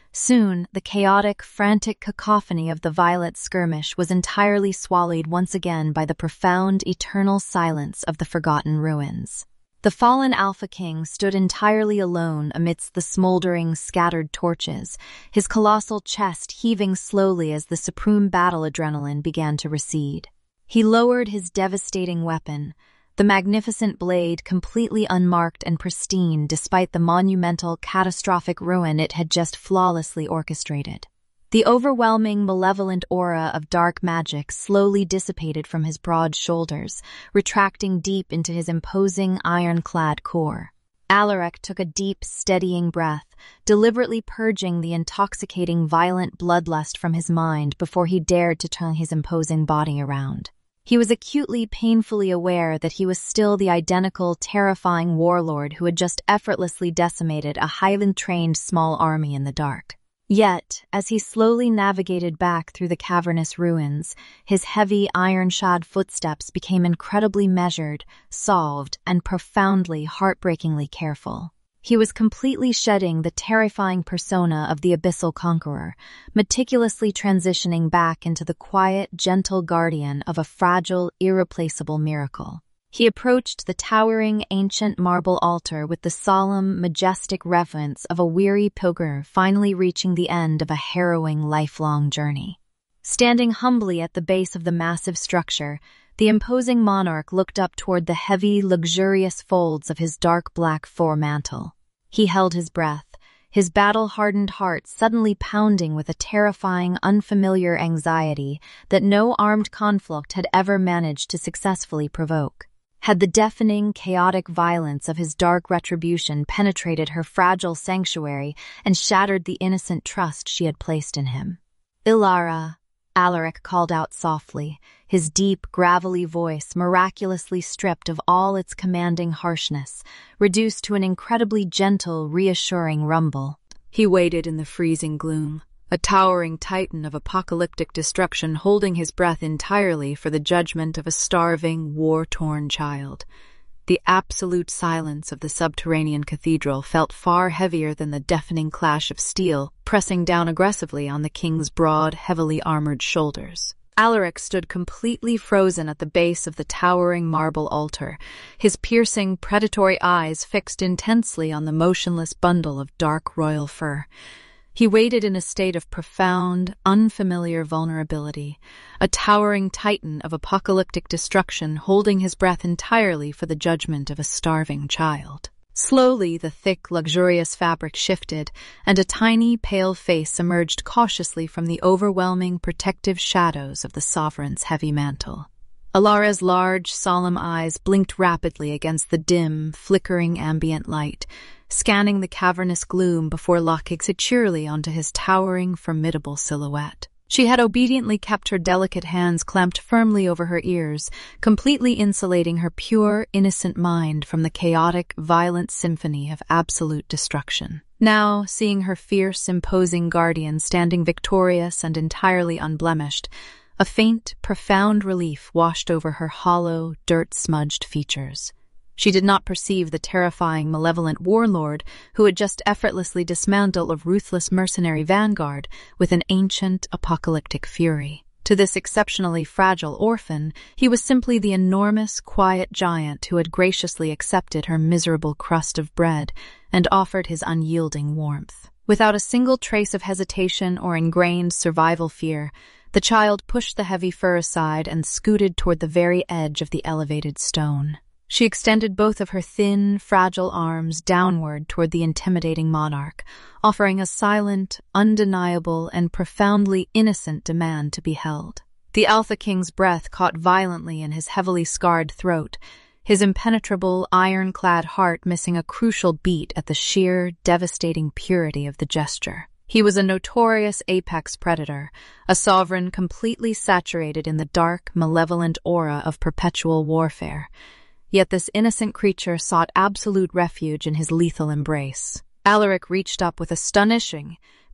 Soon, the chaotic, frantic cacophony of the Violet skirmish was entirely swallowed once again by the profound, eternal silence of the forgotten ruins. The fallen Alpha King stood entirely alone amidst the smoldering, scattered torches, his colossal chest heaving slowly as the supreme battle adrenaline began to recede. He lowered his devastating weapon, the magnificent blade completely unmarked and pristine despite the monumental, catastrophic ruin it had just flawlessly orchestrated. The overwhelming, malevolent aura of dark magic slowly dissipated from his broad shoulders, retracting deep into his imposing, iron-clad core. Alaric took a deep, steadying breath, deliberately purging the intoxicating, violent bloodlust from his mind before he dared to turn his imposing body around. He was acutely, painfully aware that he was still the identical, terrifying warlord who had just effortlessly decimated a highly trained small army in the dark. Yet, as he slowly navigated back through the cavernous ruins, his heavy, iron-shod footsteps became incredibly measured, solved, and profoundly, heartbreakingly careful. He was completely shedding the terrifying persona of the Abyssal Conqueror, meticulously transitioning back into the quiet, gentle guardian of a fragile, irreplaceable miracle. He approached the towering, ancient marble altar with the solemn, majestic reverence of a weary pilgrim finally reaching the end of a harrowing, lifelong journey. Standing humbly at the base of the massive structure, the imposing monarch looked up toward the heavy, luxurious folds of his dark black fur mantle. He held his breath, his battle-hardened heart suddenly pounding with a terrifying, unfamiliar anxiety that no armed conflict had ever managed to successfully provoke. Had the deafening, chaotic violence of his dark retribution penetrated her fragile sanctuary and shattered the innocent trust she had placed in him? "Ilara," Alaric called out softly, his deep, gravelly voice miraculously stripped of all its commanding harshness, reduced to an incredibly gentle, reassuring rumble. He waited in the freezing gloom, a towering titan of apocalyptic destruction holding his breath entirely for the judgment of a starving, war-torn child. The absolute silence of the subterranean cathedral felt far heavier than the deafening clash of steel pressing down aggressively on the king's broad, heavily armored shoulders. Alaric stood completely frozen at the base of the towering marble altar, his piercing, predatory eyes fixed intensely on the motionless bundle of dark royal fur. He waited in a state of profound, unfamiliar vulnerability, a towering titan of apocalyptic destruction holding his breath entirely for the judgment of a starving child. Slowly, the thick, luxurious fabric shifted, and a tiny, pale face emerged cautiously from the overwhelming, protective shadows of the sovereign's heavy mantle. Ilara's large, solemn eyes blinked rapidly against the dim, flickering ambient light, scanning the cavernous gloom before locking securely onto his towering, formidable silhouette. She had obediently kept her delicate hands clamped firmly over her ears, completely insulating her pure, innocent mind from the chaotic, violent symphony of absolute destruction. Now, seeing her fierce, imposing guardian standing victorious and entirely unblemished, a faint, profound relief washed over her hollow, dirt-smudged features. She did not perceive the terrifying, malevolent warlord who had just effortlessly dismantled a ruthless mercenary vanguard with an ancient, apocalyptic fury. To this exceptionally fragile orphan, he was simply the enormous, quiet giant who had graciously accepted her miserable crust of bread and offered his unyielding warmth. Without a single trace of hesitation or ingrained survival fear, the child pushed the heavy fur aside and scooted toward the very edge of the elevated stone. She extended both of her thin, fragile arms downward toward the intimidating monarch, offering a silent, undeniable, and profoundly innocent demand to be held. The Alpha King's breath caught violently in his heavily scarred throat, his impenetrable, iron-clad heart missing a crucial beat at the sheer, devastating purity of the gesture. He was a notorious apex predator, a sovereign completely saturated in the dark, malevolent aura of perpetual warfare. Yet this innocent creature sought absolute refuge in his lethal embrace. Alaric reached up with astonishing,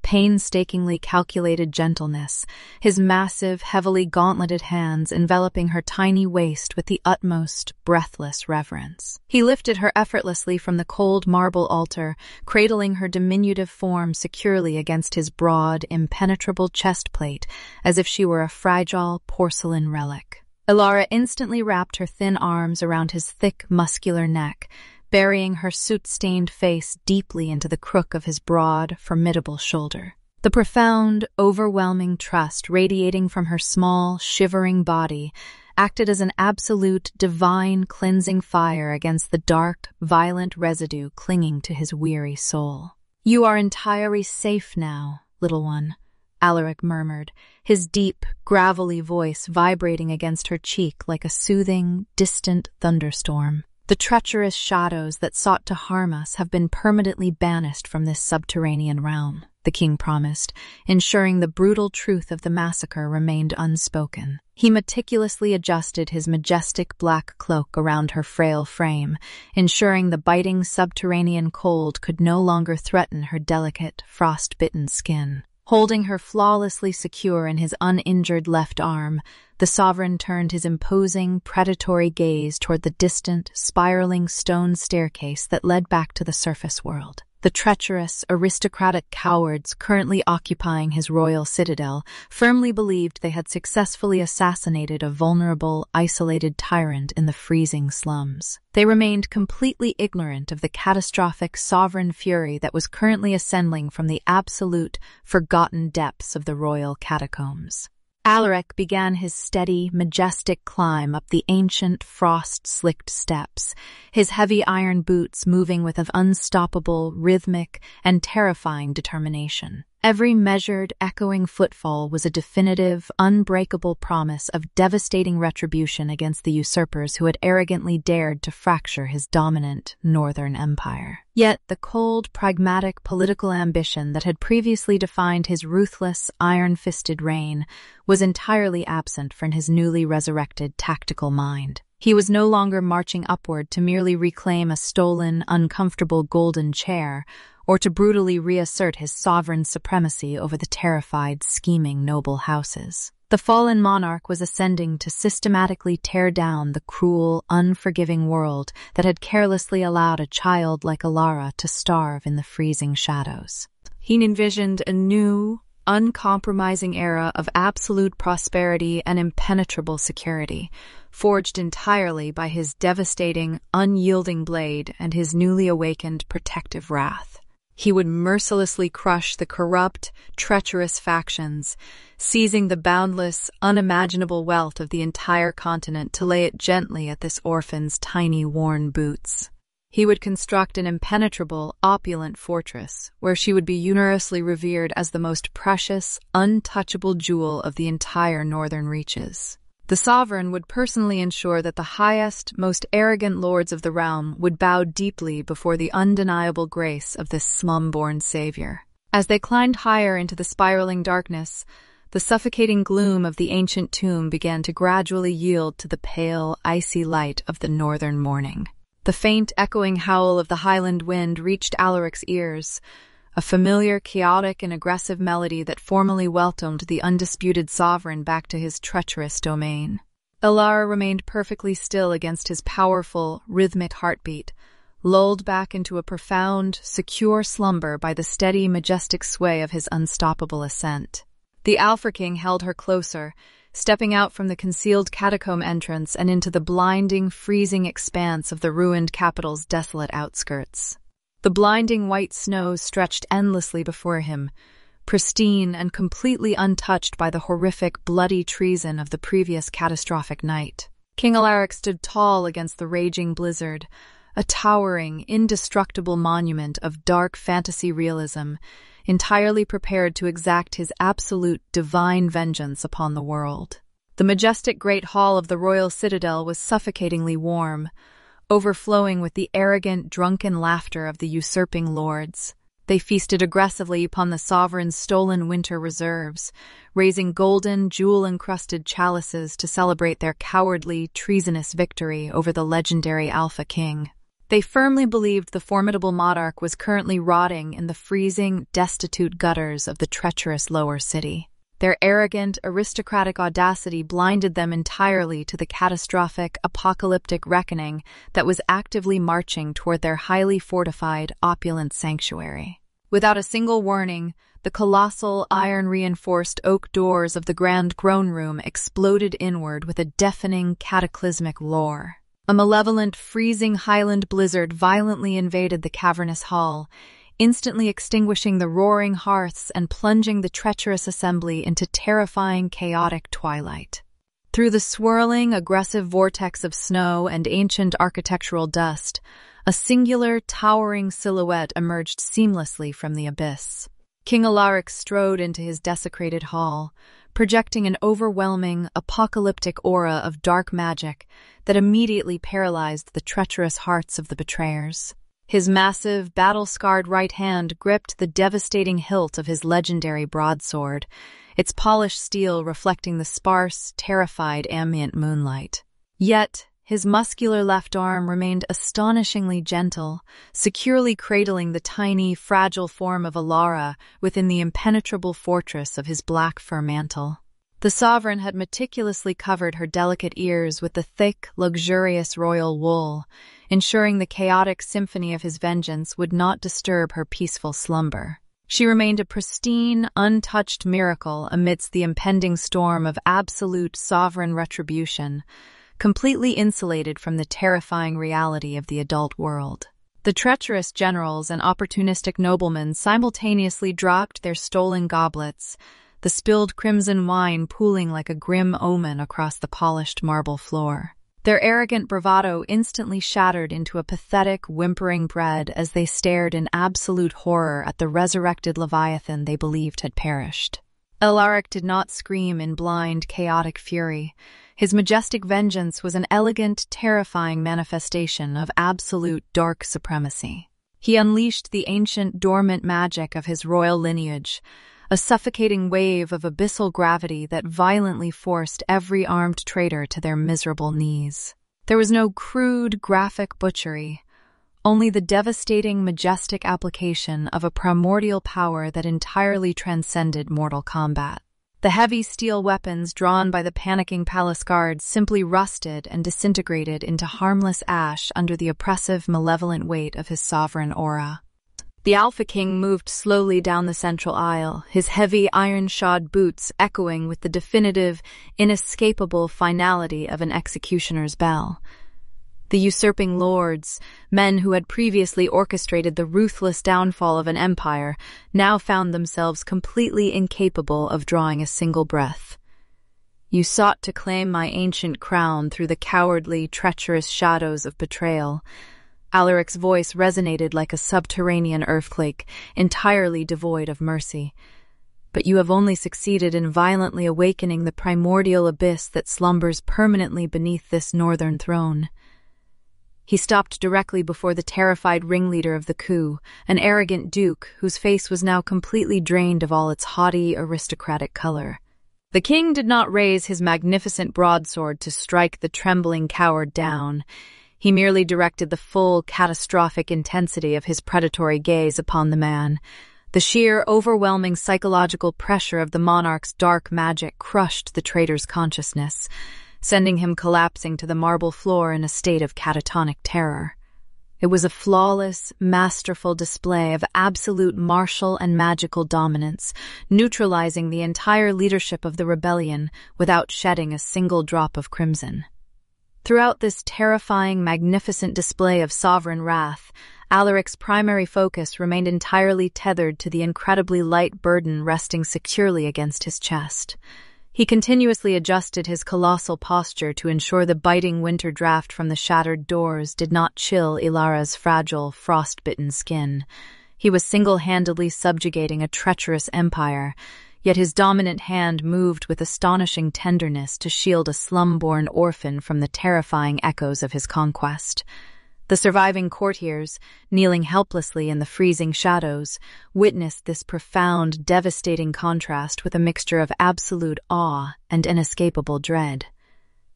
painstakingly calculated gentleness, his massive, heavily gauntleted hands enveloping her tiny waist with the utmost breathless reverence. He lifted her effortlessly from the cold marble altar, cradling her diminutive form securely against his broad, impenetrable chest plate as if she were a fragile porcelain relic. Elara instantly wrapped her thin arms around his thick, muscular neck, burying her soot-stained face deeply into the crook of his broad, formidable shoulder. The profound, overwhelming trust radiating from her small, shivering body acted as an absolute, divine, cleansing fire against the dark, violent residue clinging to his weary soul. "You are entirely safe now, little one," Alaric murmured, his deep, gravelly voice vibrating against her cheek like a soothing, distant thunderstorm. "The treacherous shadows that sought to harm us have been permanently banished from this subterranean realm," the king promised, ensuring the brutal truth of the massacre remained unspoken. He meticulously adjusted his majestic black cloak around her frail frame, ensuring the biting subterranean cold could no longer threaten her delicate, frost-bitten skin. Holding her flawlessly secure in his uninjured left arm, the sovereign turned his imposing, predatory gaze toward the distant, spiraling stone staircase that led back to the surface world. The treacherous, aristocratic cowards currently occupying his royal citadel firmly believed they had successfully assassinated a vulnerable, isolated tyrant in the freezing slums. They remained completely ignorant of the catastrophic sovereign fury that was currently ascending from the absolute, forgotten depths of the royal catacombs. Alaric began his steady, majestic climb up the ancient, frost-slicked steps, his heavy iron boots moving with an unstoppable, rhythmic, and terrifying determination. Every measured, echoing footfall was a definitive, unbreakable promise of devastating retribution against the usurpers who had arrogantly dared to fracture his dominant northern empire. Yet the cold, pragmatic political ambition that had previously defined his ruthless, iron-fisted reign was entirely absent from his newly resurrected tactical mind. He was no longer marching upward to merely reclaim a stolen, uncomfortable golden chair, or to brutally reassert his sovereign supremacy over the terrified, scheming noble houses. The fallen monarch was ascending to systematically tear down the cruel, unforgiving world that had carelessly allowed a child like Elara to starve in the freezing shadows. He envisioned a new, uncompromising era of absolute prosperity and impenetrable security, forged entirely by his devastating, unyielding blade and his newly awakened protective wrath. He would mercilessly crush the corrupt, treacherous factions, seizing the boundless, unimaginable wealth of the entire continent to lay it gently at this orphan's tiny, worn boots. He would construct an impenetrable, opulent fortress, where she would be universally revered as the most precious, untouchable jewel of the entire northern reaches. The sovereign would personally ensure that the highest, most arrogant lords of the realm would bow deeply before the undeniable grace of this slum-born savior. As they climbed higher into the spiraling darkness, the suffocating gloom of the ancient tomb began to gradually yield to the pale, icy light of the northern morning. The faint, echoing howl of the highland wind reached Alaric's ears, a familiar, chaotic, and aggressive melody that formally welcomed the undisputed sovereign back to his treacherous domain. Elara remained perfectly still against his powerful, rhythmic heartbeat, lulled back into a profound, secure slumber by the steady, majestic sway of his unstoppable ascent. The Alpha King held her closer, stepping out from the concealed catacomb entrance and into the blinding, freezing expanse of the ruined capital's desolate outskirts. The blinding white snows stretched endlessly before him, pristine and completely untouched by the horrific, bloody treason of the previous catastrophic night. King Alaric stood tall against the raging blizzard, a towering, indestructible monument of dark fantasy realism, entirely prepared to exact his absolute divine vengeance upon the world. The majestic great hall of the royal citadel was suffocatingly warm, overflowing with the arrogant, drunken laughter of the usurping lords. They feasted aggressively upon the sovereign's stolen winter reserves, raising golden, jewel-encrusted chalices to celebrate their cowardly, treasonous victory over the legendary Alpha King. They firmly believed the formidable monarch was currently rotting in the freezing, destitute gutters of the treacherous lower city. Their arrogant, aristocratic audacity blinded them entirely to the catastrophic, apocalyptic reckoning that was actively marching toward their highly fortified, opulent sanctuary. Without a single warning, the colossal, iron-reinforced oak doors of the grand throne room exploded inward with a deafening, cataclysmic roar. A malevolent, freezing highland blizzard violently invaded the cavernous hall, instantly extinguishing the roaring hearths and plunging the treacherous assembly into terrifying, chaotic twilight. Through the swirling, aggressive vortex of snow and ancient architectural dust, a singular, towering silhouette emerged seamlessly from the abyss. King Alaric strode into his desecrated hall, projecting an overwhelming, apocalyptic aura of dark magic that immediately paralyzed the treacherous hearts of the betrayers. His massive, battle-scarred right hand gripped the devastating hilt of his legendary broadsword, its polished steel reflecting the sparse, terrified ambient moonlight. Yet, his muscular left arm remained astonishingly gentle, securely cradling the tiny, fragile form of Alara within the impenetrable fortress of his black fur mantle. The sovereign had meticulously covered her delicate ears with the thick, luxurious royal wool, ensuring the chaotic symphony of his vengeance would not disturb her peaceful slumber. She remained a pristine, untouched miracle amidst the impending storm of absolute sovereign retribution, completely insulated from the terrifying reality of the adult world. The treacherous generals and opportunistic noblemen simultaneously dropped their stolen goblets, the spilled crimson wine pooling like a grim omen across the polished marble floor. Their arrogant bravado instantly shattered into a pathetic, whimpering dread as they stared in absolute horror at the resurrected Leviathan they believed had perished. Alaric did not scream in blind, chaotic fury. His majestic vengeance was an elegant, terrifying manifestation of absolute dark supremacy. He unleashed the ancient, dormant magic of his royal lineage, a suffocating wave of abyssal gravity that violently forced every armed traitor to their miserable knees. There was no crude, graphic butchery, only the devastating, majestic application of a primordial power that entirely transcended mortal combat. The heavy steel weapons drawn by the panicking palace guards simply rusted and disintegrated into harmless ash under the oppressive, malevolent weight of his sovereign aura. The Alpha King moved slowly down the central aisle, his heavy, iron-shod boots echoing with the definitive, inescapable finality of an executioner's bell. The usurping lords, men who had previously orchestrated the ruthless downfall of an empire, now found themselves completely incapable of drawing a single breath. You sought to claim my ancient crown through the cowardly, treacherous shadows of betrayal. Alaric's voice resonated like a subterranean earthquake, entirely devoid of mercy. But you have only succeeded in violently awakening the primordial abyss that slumbers permanently beneath this northern throne. He stopped directly before the terrified ringleader of the coup, an arrogant duke whose face was now completely drained of all its haughty, aristocratic color. The king did not raise his magnificent broadsword to strike the trembling coward down. He merely directed the full, catastrophic intensity of his predatory gaze upon the man. The sheer, overwhelming psychological pressure of the monarch's dark magic crushed the traitor's consciousness, sending him collapsing to the marble floor in a state of catatonic terror. It was a flawless, masterful display of absolute martial and magical dominance, neutralizing the entire leadership of the rebellion without shedding a single drop of crimson. Throughout this terrifying, magnificent display of sovereign wrath, Alaric's primary focus remained entirely tethered to the incredibly light burden resting securely against his chest. He continuously adjusted his colossal posture to ensure the biting winter draft from the shattered doors did not chill Ilara's fragile, frost-bitten skin. He was single-handedly subjugating a treacherous empire, yet his dominant hand moved with astonishing tenderness to shield a slum-born orphan from the terrifying echoes of his conquest. The surviving courtiers, kneeling helplessly in the freezing shadows, witnessed this profound, devastating contrast with a mixture of absolute awe and inescapable dread.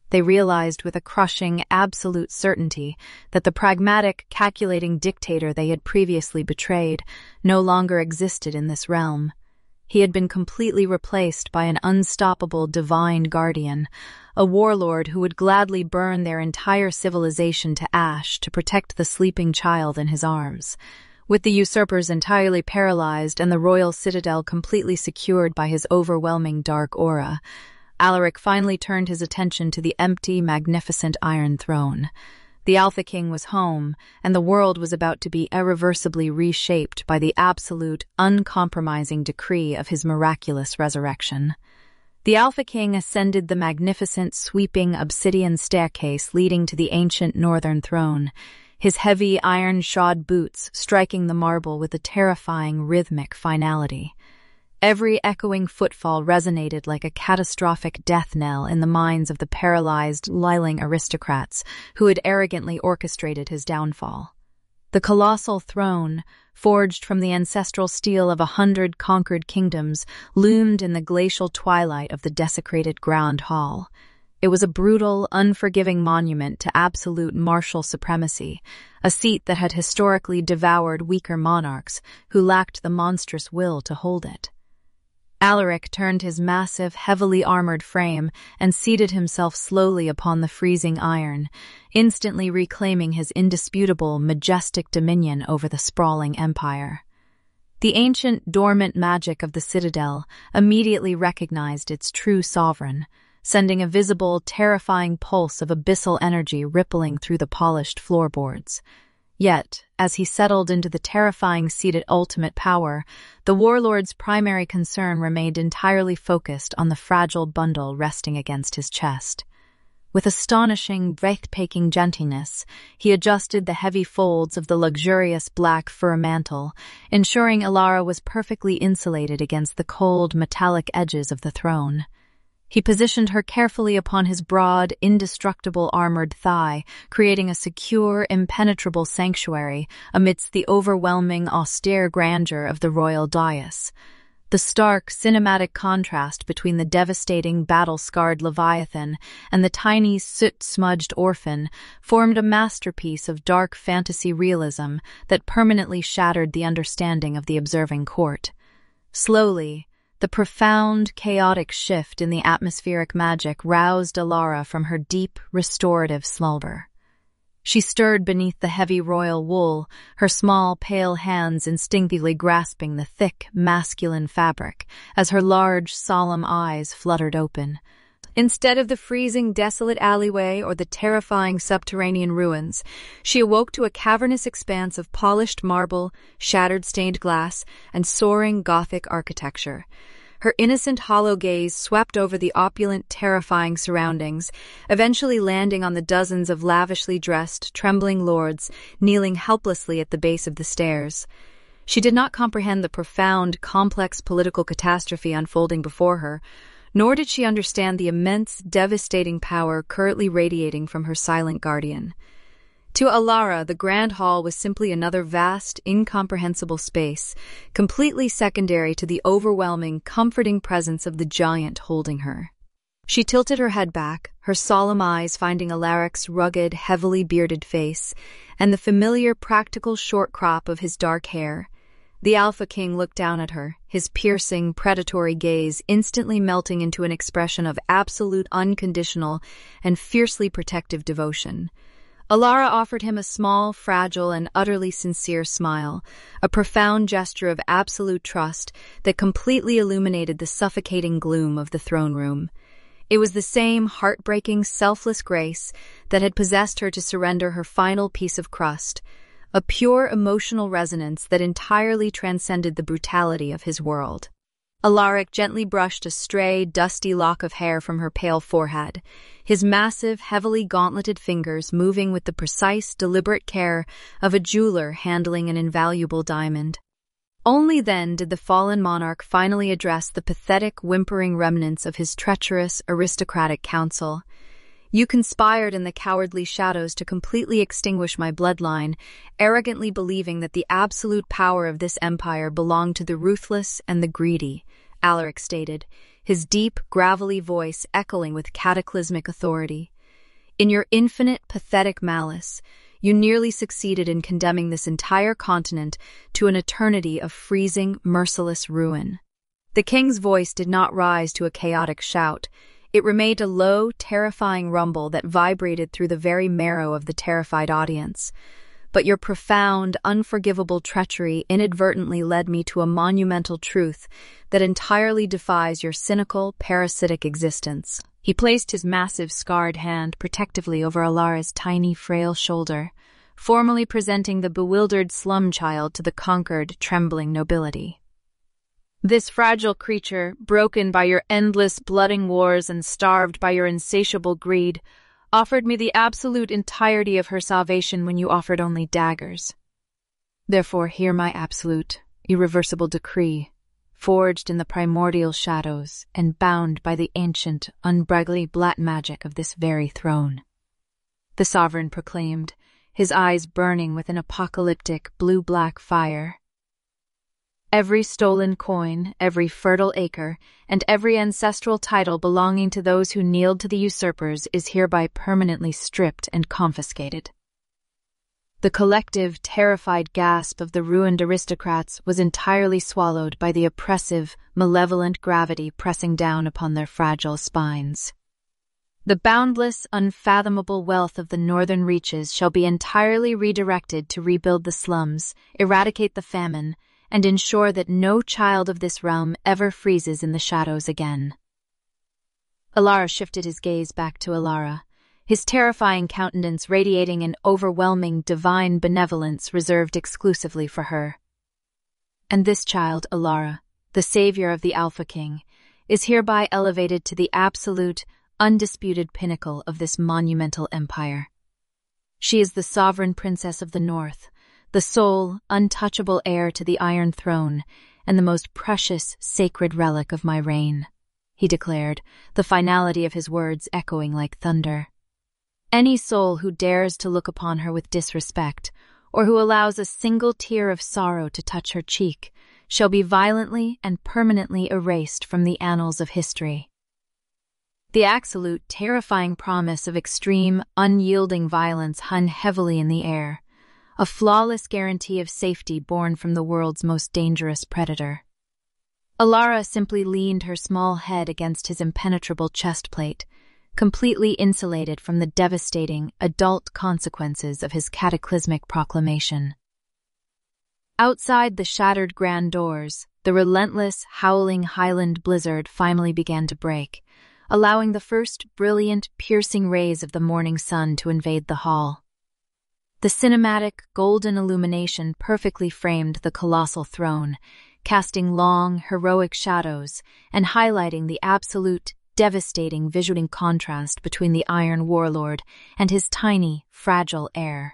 They realized with a crushing, absolute certainty that the pragmatic, calculating dictator they had previously betrayed no longer existed in this realm. He had been completely replaced by an unstoppable divine guardian, a warlord who would gladly burn their entire civilization to ash to protect the sleeping child in his arms. With the usurpers entirely paralyzed and the royal citadel completely secured by his overwhelming dark aura, Alaric finally turned his attention to the empty, magnificent Iron Throne. The Alpha King was home, and the world was about to be irreversibly reshaped by the absolute, uncompromising decree of his miraculous resurrection. The Alpha King ascended the magnificent, sweeping obsidian staircase leading to the ancient northern throne, his heavy, iron-shod boots striking the marble with a terrifying, rhythmic finality. Every echoing footfall resonated like a catastrophic death knell in the minds of the paralyzed, liling aristocrats who had arrogantly orchestrated his downfall. The colossal throne, forged from the ancestral steel of 100 conquered kingdoms, loomed in the glacial twilight of the desecrated Grand Hall. It was a brutal, unforgiving monument to absolute martial supremacy, a seat that had historically devoured weaker monarchs who lacked the monstrous will to hold it. Alaric turned his massive, heavily armored frame and seated himself slowly upon the freezing iron, instantly reclaiming his indisputable, majestic dominion over the sprawling empire. The ancient, dormant magic of the citadel immediately recognized its true sovereign, sending a visible, terrifying pulse of abyssal energy rippling through the polished floorboards. Yet, as he settled into the terrifying seat at ultimate power, the warlord's primary concern remained entirely focused on the fragile bundle resting against his chest. With astonishing, breathtaking gentleness, he adjusted the heavy folds of the luxurious black fur mantle, ensuring Alara was perfectly insulated against the cold, metallic edges of the throne. He positioned her carefully upon his broad, indestructible armored thigh, creating a secure, impenetrable sanctuary amidst the overwhelming, austere grandeur of the royal dais. The stark, cinematic contrast between the devastating, battle-scarred Leviathan and the tiny, soot-smudged orphan formed a masterpiece of dark fantasy realism that permanently shattered the understanding of the observing court. Slowly, the profound, chaotic shift in the atmospheric magic roused Alara from her deep, restorative slumber. She stirred beneath the heavy royal wool, her small, pale hands instinctively grasping the thick, masculine fabric, as her large, solemn eyes fluttered open. Instead of the freezing, desolate alleyway or the terrifying subterranean ruins, she awoke to a cavernous expanse of polished marble, shattered stained glass, and soaring Gothic architecture. Her innocent, hollow gaze swept over the opulent, terrifying surroundings, eventually landing on the dozens of lavishly dressed, trembling lords kneeling helplessly at the base of the stairs. She did not comprehend the profound, complex political catastrophe unfolding before her, nor did she understand the immense, devastating power currently radiating from her silent guardian. To Alara, the Grand Hall was simply another vast, incomprehensible space, completely secondary to the overwhelming, comforting presence of the giant holding her. She tilted her head back, her solemn eyes finding Alaric's rugged, heavily bearded face, and the familiar, practical short crop of his dark hair. The Alpha King looked down at her, his piercing, predatory gaze instantly melting into an expression of absolute, unconditional, and fiercely protective devotion. Alara offered him a small, fragile, and utterly sincere smile, a profound gesture of absolute trust that completely illuminated the suffocating gloom of the throne room. It was the same heartbreaking, selfless grace that had possessed her to surrender her final piece of crust, a pure emotional resonance that entirely transcended the brutality of his world. Alaric gently brushed a stray, dusty lock of hair from her pale forehead, his massive, heavily gauntleted fingers moving with the precise, deliberate care of a jeweler handling an invaluable diamond. Only then did the fallen monarch finally address the pathetic, whimpering remnants of his treacherous, aristocratic council. "You conspired in the cowardly shadows to completely extinguish my bloodline, arrogantly believing that the absolute power of this empire belonged to the ruthless and the greedy," Alaric stated, his deep, gravelly voice echoing with cataclysmic authority. In your infinite, pathetic malice, you nearly succeeded in condemning this entire continent to an eternity of freezing, merciless ruin. The king's voice did not rise to a chaotic shout. It remained a low, terrifying rumble that vibrated through the very marrow of the terrified audience. But your profound, unforgivable treachery inadvertently led me to a monumental truth that entirely defies your cynical, parasitic existence. He placed his massive, scarred hand protectively over Alara's tiny, frail shoulder, formally presenting the bewildered slum child to the conquered, trembling nobility. This fragile creature, broken by your endless blooding wars and starved by your insatiable greed, offered me the absolute entirety of her salvation when you offered only daggers. Therefore hear my absolute, irreversible decree, forged in the primordial shadows and bound by the ancient, unbridled black magic of this very throne. The sovereign proclaimed, his eyes burning with an apocalyptic blue-black fire. Every stolen coin, every fertile acre, and every ancestral title belonging to those who kneeled to the usurpers is hereby permanently stripped and confiscated. The collective, terrified gasp of the ruined aristocrats was entirely swallowed by the oppressive, malevolent gravity pressing down upon their fragile spines. The boundless, unfathomable wealth of the northern reaches shall be entirely redirected to rebuild the slums, eradicate the famine, and ensure that no child of this realm ever freezes in the shadows again. Alara shifted his gaze back to Alara, his terrifying countenance radiating an overwhelming divine benevolence reserved exclusively for her. And this child, Alara, the savior of the Alpha King, is hereby elevated to the absolute, undisputed pinnacle of this monumental empire. She is the sovereign princess of the North, the sole, untouchable heir to the Iron Throne, and the most precious, sacred relic of my reign, he declared, the finality of his words echoing like thunder. Any soul who dares to look upon her with disrespect, or who allows a single tear of sorrow to touch her cheek, shall be violently and permanently erased from the annals of history. The absolute, terrifying promise of extreme, unyielding violence hung heavily in the air, a flawless guarantee of safety born from the world's most dangerous predator. Alara simply leaned her small head against his impenetrable chest plate, completely insulated from the devastating, adult consequences of his cataclysmic proclamation. Outside the shattered grand doors, the relentless, howling Highland blizzard finally began to break, allowing the first brilliant, piercing rays of the morning sun to invade the hall. The cinematic, golden illumination perfectly framed the colossal throne, casting long, heroic shadows and highlighting the absolute, devastating visual contrast between the Iron Warlord and his tiny, fragile heir.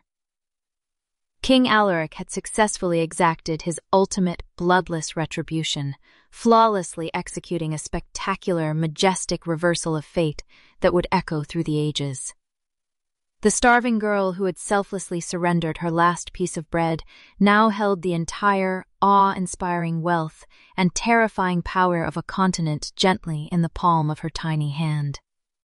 King Alaric had successfully exacted his ultimate, bloodless retribution, flawlessly executing a spectacular, majestic reversal of fate that would echo through the ages. The starving girl who had selflessly surrendered her last piece of bread now held the entire, awe-inspiring wealth and terrifying power of a continent gently in the palm of her tiny hand.